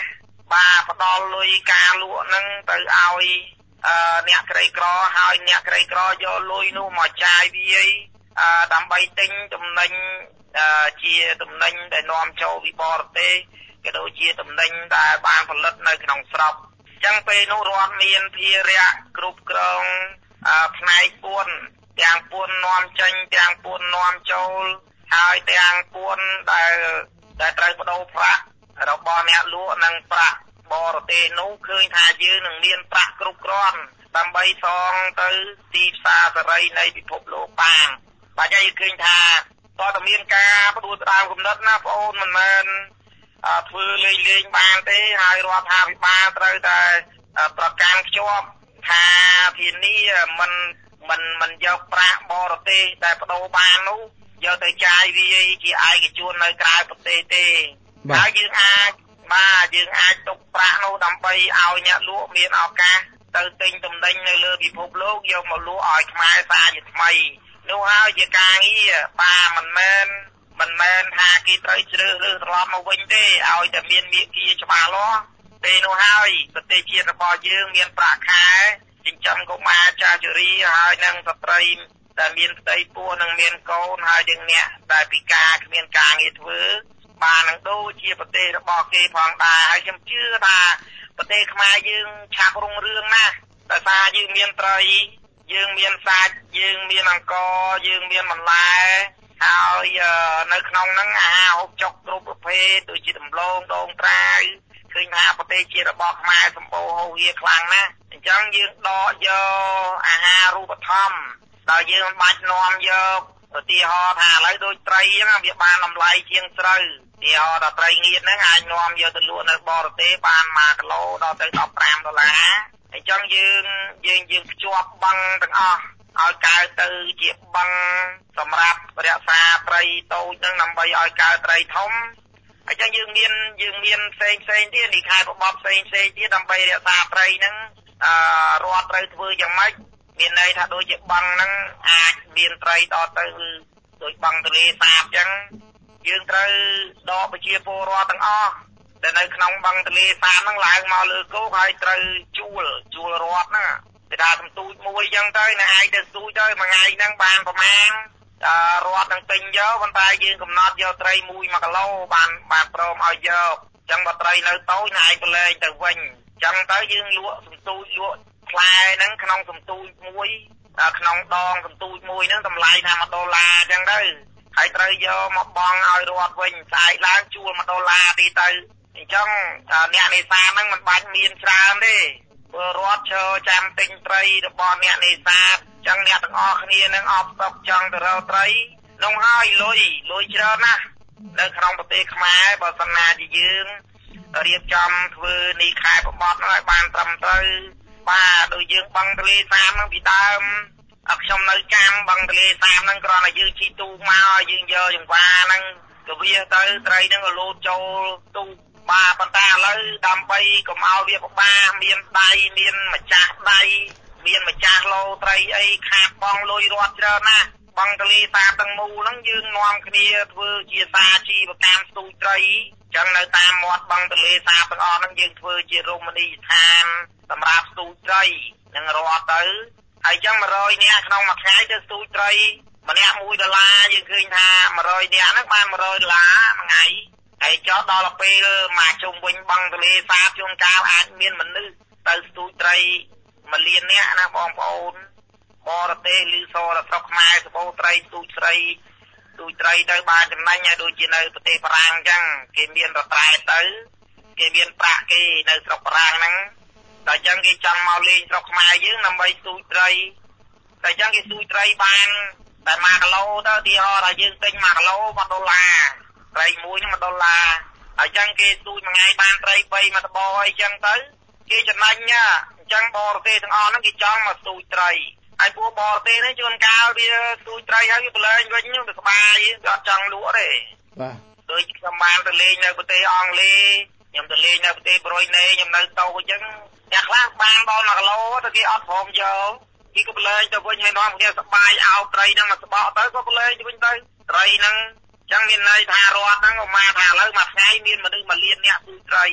បាទផ្ដល់លុយការលក់ហ្នឹងទៅឲ្យអឺអ្នកក្រីក្រហើយអ្នកក្រីក្រយកលុយនោះមកចាយវាយអឺដើម្បីទិញទំនិញអឺជាទំនិញដែលនាំចូលពីបរទេសក៏ដូចជាទំនិញដែលបានផលិតនៅក្នុងស្រុកអញ្ចឹងពេលនោះរដ្ឋមានភារៈគ្រប់គ្រងអឺផ្នែកពួនទាំងពួននាំចេញទាំងពួននាំចូលហើយទាំងពួនដែលដែលត្រូវបដូរប្រាក់របស់អ្នកលក់និងប្រាក់បរទេសនោះឃើញថាយើងនឹងមានប្រាក់គ្រប់គ្រាន់ដើម្បីសងទៅទីផ្សារសេរីនៃពិភពលោកបានបាទយើងឃើញថាតើតើមានការផ្ដួលផ្ដើមគំនិតណាបងអូនមិនមែនធ្វើលេងលេងបានទេហើយរដ្ឋាភិបាលត្រូវតែប្រកាន់ខ្ជាប់ថាធានាមិនមិនមិនយកប្រាក់បរទេសដែលបដូរបាននោះយកទៅចាយវាយជាឯកជននៅក្រៅប្រទេសទេហើយយើងអាចបាទយើងអាចទុកប្រាក់នោះដើម្បីឲ្យអ្នកលក់មានឱកាសទៅទិញទំនិញនៅលើពិភពលោកយកមកលក់ឲ្យខ្មែរសារជាថ្មីនោះហើយជាការងារបាទមិនមែនមិនមែនថាគេត្រូវជ្រើសរើសត្រឡប់មកវិញទេឲ្យតែមានមាគ៌ាច្បាស់លាស់ពេលនោះហើយប្រទេសជាតិរបស់យើងមានប្រាក់ខែចិញ្ចឹមកុមារចាស់ជរាហើយនិងស្ត្រីដែលមានផ្ទៃពោះនិងមានកូនហើយទាំងអ្នកដែលពិការគ្មានការងារធ្វើបាននឹងដូចជាប្រទេសរបស់គេផងដែរហើយខ្ញុំជឿថាប្រទេសខ្មែរយើងឆាប់រុងរឿងណាស់ដោយសារយើងមានត្រីយើងមានសាច់យើងមានអង្ករយើងមានបន្លែហើយនៅក្នុងហ្នឹងអាហារហូបចុកគ្រប់ប្រភេទដូចជាដំឡូងដូងត្រាវឃើញថាប្រទេសជាតិរបស់ខ្មែរសម្បូរហូរហៀខ្លាំងណាស់អញ្ចឹងយើងដកយកអាហាររូបធម្មដល់យើងមិនបាច់នាំយកឧទាហរណ៍ថាឥឡូវដូចត្រីហ្នឹងវាបានតម្លៃជាងស្រូវឧទាហរណ៍ថាត្រីងៀតហ្នឹងអាចនាំយកទៅលក់នៅបរទេសបានមួយគីឡូដល់ទៅដប់ប្រាំដុល្លារអញ្ចឹងយើងយើងយើងភ្ជាប់បឹងទាំងអស់ឲ្យកើតទៅជាបឹងសម្រាប់រក្សាត្រីតូចហ្នឹងដើម្បីឲ្យកើតត្រីធំអញ្ចឹងយើងមានយើងមានផ្សេងផ្សេងទៀតនេះខែរបបផ្សេងផ្សេងទៀតដើម្បីរក្សាត្រីហ្នឹងអឺរដ្ឋត្រូវធ្វើយ៉ាងម៉េចមានន័យថាដូចជាបឹងហ្នឹងអាចមានត្រីដល់ទៅដូចបឹងទន្លេសាបអញ្ចឹងយើងត្រូវដកប្រជាពលរដ្ឋទាំងអស់ដែលនៅក្នុងបឹងទន្លេសាបហ្នឹងឡើងមកលើគោកហើយត្រូវជួលជួលរដ្ឋហ្នឹងគេថាសន្ទូចមួយអញ្ចឹងទៅនៅឯទៅសន្ទូចទៅមួយថ្ងៃហ្នឹងបានប្រមាណរដ្ឋនឹងទិញយកប៉ុន្តែយើងកំណត់យកត្រីមួយគីឡូបានបានព្រមឲ្យយកអញ្ចឹងបើត្រីនៅតូចនៅឯប្រឡែងទៅវិញអញ្ចឹងទៅយើងលក់សន្ទូចលក់ផ្លែហ្នឹងក្នុងសន្ទូចមួយក្នុងដងសន្ទូចមួយហ្នឹងតម្លៃថាមួយដុល្លារអញ្ចឹងទៅហើយត្រូវយកមកបង់ឲ្យរដ្ឋវិញស្អែកឡើងជួលមួយដុល្លារទីទៅអញ្ចឹងអ្នកនេសាទហ្នឹងមិនបាច់មានច្រើនទេព្រោះរដ្ឋឈរចាំទិញត្រីរបស់អ្នកនេសាទអញ្ចឹងអ្នកទាំងអស់គ្នានឹងអបស្តុកចង់ទៅរកត្រីនោះហើយលុយលុយច្រើនណាស់នៅក្នុងប្រទេសខ្មែរបើសិនណាជាយើងរៀបចំធ្វើនេះខែប្របត្តិហ្នឹងឲ្យបានត្រឹមត្រូវបាទដូចយើងបឹងទន្លេសាបហ្នឹងពីដើមខ្ញុំនៅចាំបឹងទន្លេសាបហ្នឹងគ្រាន់តែយើងជិះទូកមកឲ្យយើងយកចង្វាហ្នឹងទៅវាទៅត្រីហ្នឹងក៏លោតចូលទូកបាទប៉ុន្តែឥឡូវដើម្បីកុំឲ្យវាពិបាកមានដៃមានម្ចាស់ដៃមានម្ចាស់ឡូត្រីអីខាតបងលុយរត់ច្រើនណាស់បឹងទន្លេសាបទាំងមូលហ្នឹងយើងនាំគ្នាធ្វើជាសាជីវកម្មស្ទូចត្រីអញ្ចឹងនៅតាមមាត់បឹងទន្លេសាបទាំងអស់ហ្នឹងយើងធ្វើជារមណីយដ្ឋានសម្រាប់ស្ទូចត្រីនឹងរត់ទៅហើយអញ្ចឹងមួយរយនាក់ក្នុងមួយថ្ងៃទៅស្ទូចត្រីម្នាក់មួយដុល្លារយើងឃើញថាមួយរយនាក់ហ្នឹងបានមួយរយដុល្លារមួយថ្ងៃហើយចុះដល់ពេលមកជុំវិញបឹងទន្លេសាបជួនកាលអាចមានមនុស្សទៅស្ទូចត្រីមួយលាននាក់ណាបងប្អូនបរទេសឬសូរស្រុកខ្មែរសបោត្រីស្ទូចត្រីស្ទូចត្រីទៅបានចំណេញឲ្យដូចជានៅប្រទេសបារាំងអញ្ចឹងគេមានរត្រែទៅគេមានប្រាក់គេនៅស្រុកបារាំងហ្នឹងតែអញ្ចឹងគេចង់មកលេងស្រុកខ្មែរយើងដើម្បីស្ទូចត្រីតែអញ្ចឹងគេស្ទូចត្រីបានតែមួយគីឡូទៅទីហោថាយើងទិញមួយគីឡូមួយដុល្លារត្រីមួយហ្នឹងមួយដុល្លារហើយអញ្ចឹងគេស្ទូចមួយថ្ងៃបានត្រីបីមួយត្បូងអីអញ្ចឹងទៅគេចំណេញណាអញ្ចឹងបរទេសទាំងអស់ហ្នឹងគេចង់មកស្ទូចត្រីហើយពួកបរទេសនេះជួនកាលវាស្ទូចត្រីហើយវាប្រឡែងវិញវាក្បាយវាអត់ចង់លក់ទេបាទដូចខ្ញុំបានទៅលេងនៅប្រទេសអង់គ្លេសខ្ញុំទៅលេងនៅប្រទេសប្រ៊ុយណេខ្ញុំនៅតូអញ្ចឹងអ្នកខ្លះបានដល់មួយគីឡូទៅគេអត់ព្រមយកគេក៏ប្រឡែងទៅវិញហើយនាំគ្នាសបាយអោបត្រីហ្នឹងមកស្បកទៅក៏ប្រឡែងទៅវិញទៅត្រីហ្នឹងអញ្ចឹងមានន័យថារដ្ឋហ្នឹងក៏មកថាឥឡូវមួយថ្ងៃមានមនុស្សមួយលានអ្នកស្ទូចត្រីអ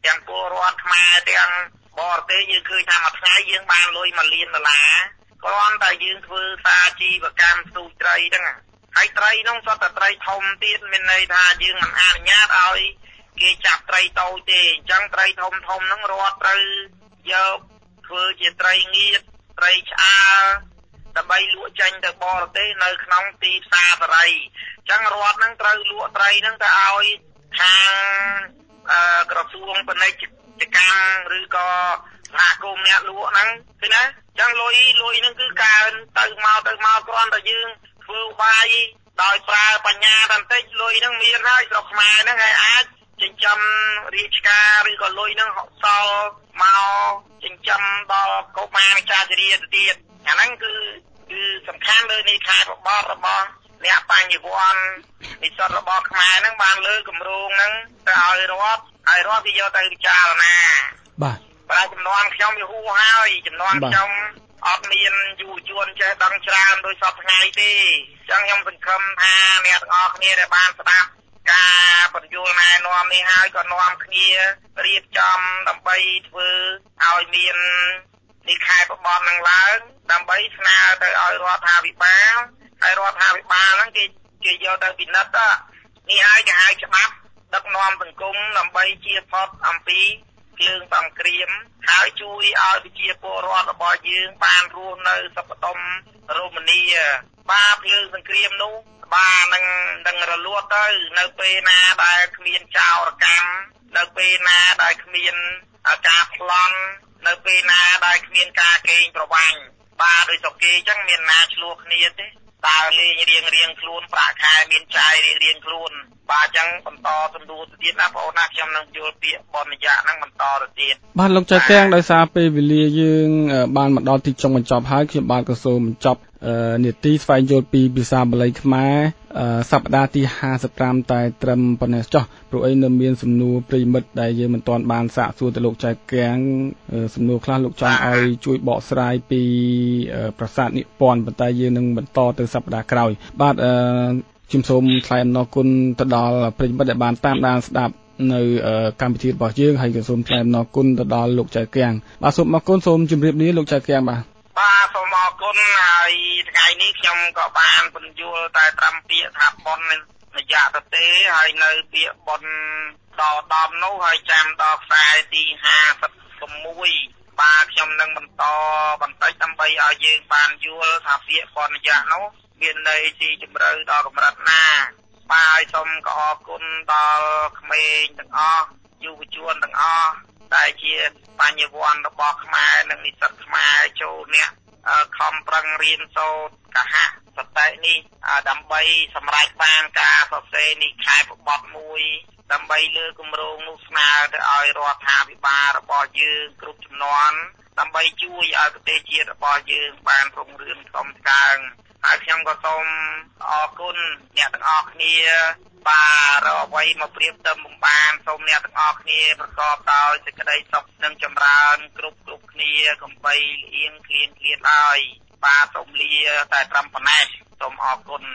ទាំងពលរដ្ឋខ្មែរទាំងបរទេសយើងឃើញថាមួយថ្ងៃយើងបានលុយមួយលានដុល្លារគ្រាន់តែយើងធ្វើសារជីវកម្មទូចត្រីហ្នឹងហើយត្រីនោះសុទ្ធតែត្រីធំទៀតមានន័យថាយើងមិនអនុញ្ញាតឲ្យគេចាប់ត្រីតូចទេអញ្ចឹងត្រីធំធំហ្នឹងរដ្ឋត្រូវយកធ្វើជាត្រីងៀតត្រីឆ្អើរដើម្បីលក់ចេញទៅបរទេសនៅក្នុងទីផ្សារសេរីអញ្ចឹងរដ្ឋហ្នឹងត្រូវលក់ត្រីហ្នឹងទៅឲ្យខាងក្រសួងពាណិជ្ជកម្មឬក៏សហគមន៍អ្នកលក់ហ្នឹងឃើញណាអញ្ចឹងលុយលុយហ្នឹងគឺកើនទៅមកទៅមកគ្រាន់តែយើងធ្វើបាយដោយប្រើបញ្ញាបន្តិចលុយហ្នឹងមានហើយស្រុកខ្មែរហ្នឹងហើយអាចចិញ្ចឹមរាជការឬក៏លុយហ្នឹងសល់មកចិញ្ចឹមដល់កុមារចាស់ជរាទៅទៀតអាហ្នឹងគឺគឺសំខាន់លើនេះខែបបតរបស់អ្នកបញ្ញវន្តនិស្សិតរបស់ខ្មែរហ្នឹងបានលើគម្រោងហ្នឹងទៅឲ្យរដ្ឋហើយរដ្ឋគេយកទៅពិចារណាបាទតែចំនួនខ្ញុំវាហួសហើយចំនួនខ្ញុំអត់មានយុវជនចេះដឹងច្រើនដោយសពថ្ងៃទេអញ្ចឹងខ្ញុំសង្ឃឹមថាអ្នកទាំងអស់គ្នាដែលបានស្ដាប់ការបញ្យល់ណែនាំនេះហើយក៏នាំគ្នារៀបចំដើម្បីធ្វើឲ្យមាននេះខែបបតនឹងឡើងដើម្បីស្នើទៅឲ្យរដ្ឋាភិបាលហើយរដ្ឋាភិបាលហ្នឹងគេគេយកទៅពិនិត្យនេះហើយគេហៅច្បាប់ដឹកនាំសង្គមដើម្បីជៀសផុតអំពីគ្រឿងសង្គ្រាមហើយជួយឲ្យប្រជាពលរដ្ឋរបស់យើងបានរស់នៅសុខដុមរមនាបាទគ្រឿងសង្គ្រាមនោះបាទនឹងនឹងរលត់ទៅនៅពេលណាដែលគ្មានចោរកម្មនៅពេលណាដែលគ្មានការប្លន់នៅពេលណាដែលគ្មានការកេងប្រវ័ញ្ចបាទដោយសុគេអញ្ចឹងមានណាឆ្លោះគ្នាទេតើលេងរៀងរៀងខ្លួនប្រាក់ខែមានចាយរៀងរៀងខ្លួនបាទអញ្ចឹងបន្តសំដួលទៅទៀតណាបងប្អូនណាខ្ញុំនឹងយល់ពាក្យបនយៈហ្នឹងបន្តទៅទៀតបាទលោកចៅកាំងដោយសារពេលវេលាយើងបានមកដល់ទីចុងបញ្ចប់ហើយខ្ញុំបាទក៏សូមបញ្ចប់នេតិស្វែងយល់ពីភាសាបាលីខ្មែរសប្តាហ៍ទីห้าสิบห้าតែត្រឹមប៉ុណ្ណេះចុះព្រោះអីនៅមានសំណួរប្រិមិត្តដែលយើងមិនទាន់បានសាកសួរទៅលោកចៅកាំងសំណួរខ្លះលោកចង់ឲ្យជួយបកស្រាយពីប្រាសាទនិពន្ធប៉ុន្តែយើងនឹងបន្តទៅសប្តាហ៍ក្រោយបាទខ្ញុំសូមថ្លែងអំណរគុណទៅដល់ប្រិមិត្តដែលបានតាមដានស្ដាប់នៅកម្មវិធីរបស់យើងហើយក៏សូមថ្លែងអំណរគុណទៅដល់លោកចៅកាំងបាទសូមអរគុណសូមជម្រាបលាលោកចៅកាំងបាទបាទសូមអរគុណហើយថ្ងៃនេះខ្ញុំក៏បានបញ្យល់តែត្រឹមពាក្យថាបុណ្យនយៈទៅទេហើយនៅពាក្យបុណ្យដល់ដំនោះហើយចាំដល់ខ្សែទីห้าสิบหกបាទខ្ញុំនឹងបន្តបន្តិចដើម្បីឲ្យយើងបានយល់ថាពាក្យបុណ្យនយៈនោះមានន័យទីជម្រៅដល់កម្រិតណាបាទសូមក៏អរគុណដល់ក្មេងទាំងអស់យុវជនទាំងអស់ដែលជាបញ្ញវន្តរបស់ខ្មែរនិងនិស្សិតខ្មែរចូលអ្នកខំប្រឹងរៀនសូត្រកហៈសតិនេះដើម្បីសម្រេចបានការសរសេរនេះខែបបត់មួយដើម្បីលើគម្រោងនោះស្នើទៅឲ្យរដ្ឋាភិបាលរបស់យើងគ្រប់ជំនាន់ដើម្បីជួយឲ្យប្រទេសជាតិរបស់យើងបានរុងរឿងធំស្កើងហើយខ្ញុំក៏សូមអរគុណអ្នកទាំងអស់គ្នាបាទរកអ្វីមកប្រៀបទៅបំបានសូមអ្នកទាំងអស់គ្នាប្រកបដោយសេចក្តីសុខនិងចម្រើនគ្រប់គ្រប់គ្នាកំបីលៀងគ្លៀងគ្លៀនហើយបាទសូមលាតែត្រឹមប៉ុណ្ណេះសូមអរគុណ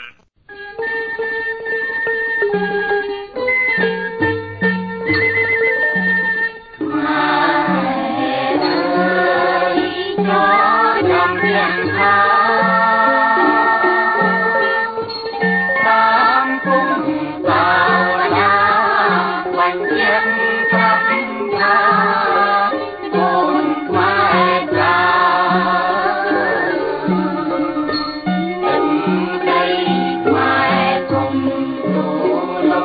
Hãy subscribe cho kênh Ghiền Mì Gõ để không bỏ lỡ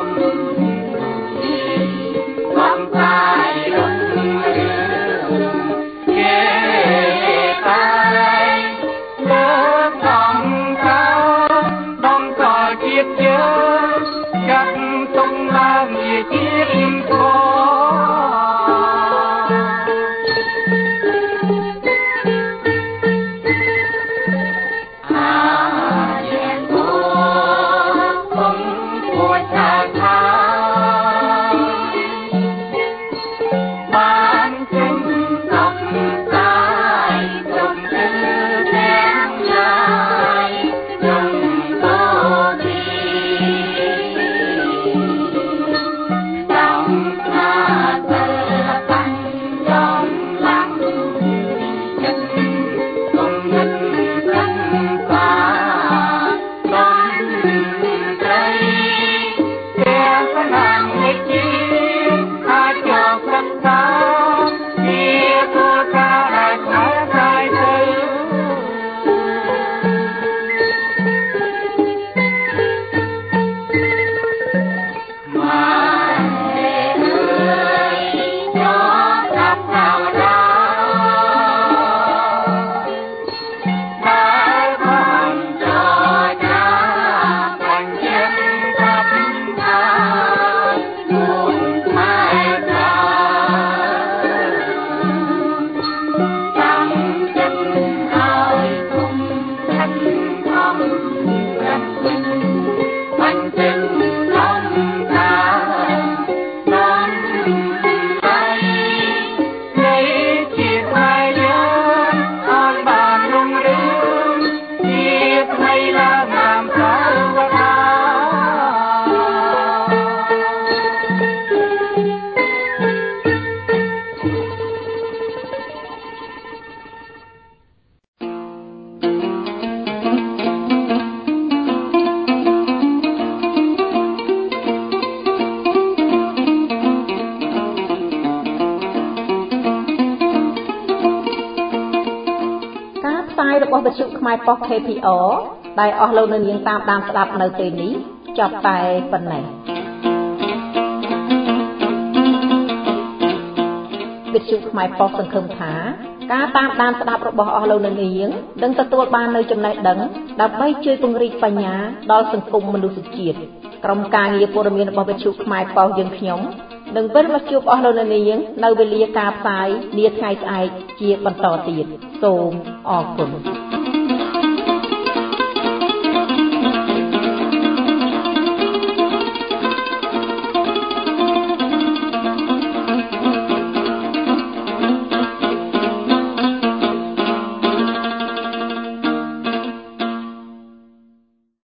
ខ្មែរប៉ុស ខេ ភី អ ដែលអស់លោកអ្នកនាងតាមដានស្ដាប់នៅពេលនេះចប់តែប៉ុណ្ណេះវិទ្យុខ្មែរប៉ុសសង្ឃឹមថាការតាមដានស្ដាប់របស់អស់លោកអ្នកនាងនឹងទទួលបាននូវចំណេះដឹងដើម្បីជួយពង្រីកបញ្ញាដល់សង្គមមនុស្សជាតិក្រុមការងារព័ត៌មានរបស់វិទ្យុខ្មែរប៉ុសយើងខ្ញុំនឹងវិលមកជួបអស់លោកអ្នកនាងនៅវេលាការផ្សាយនាថ្ងៃស្អែកជាបន្តទៀតសូមអរគុណ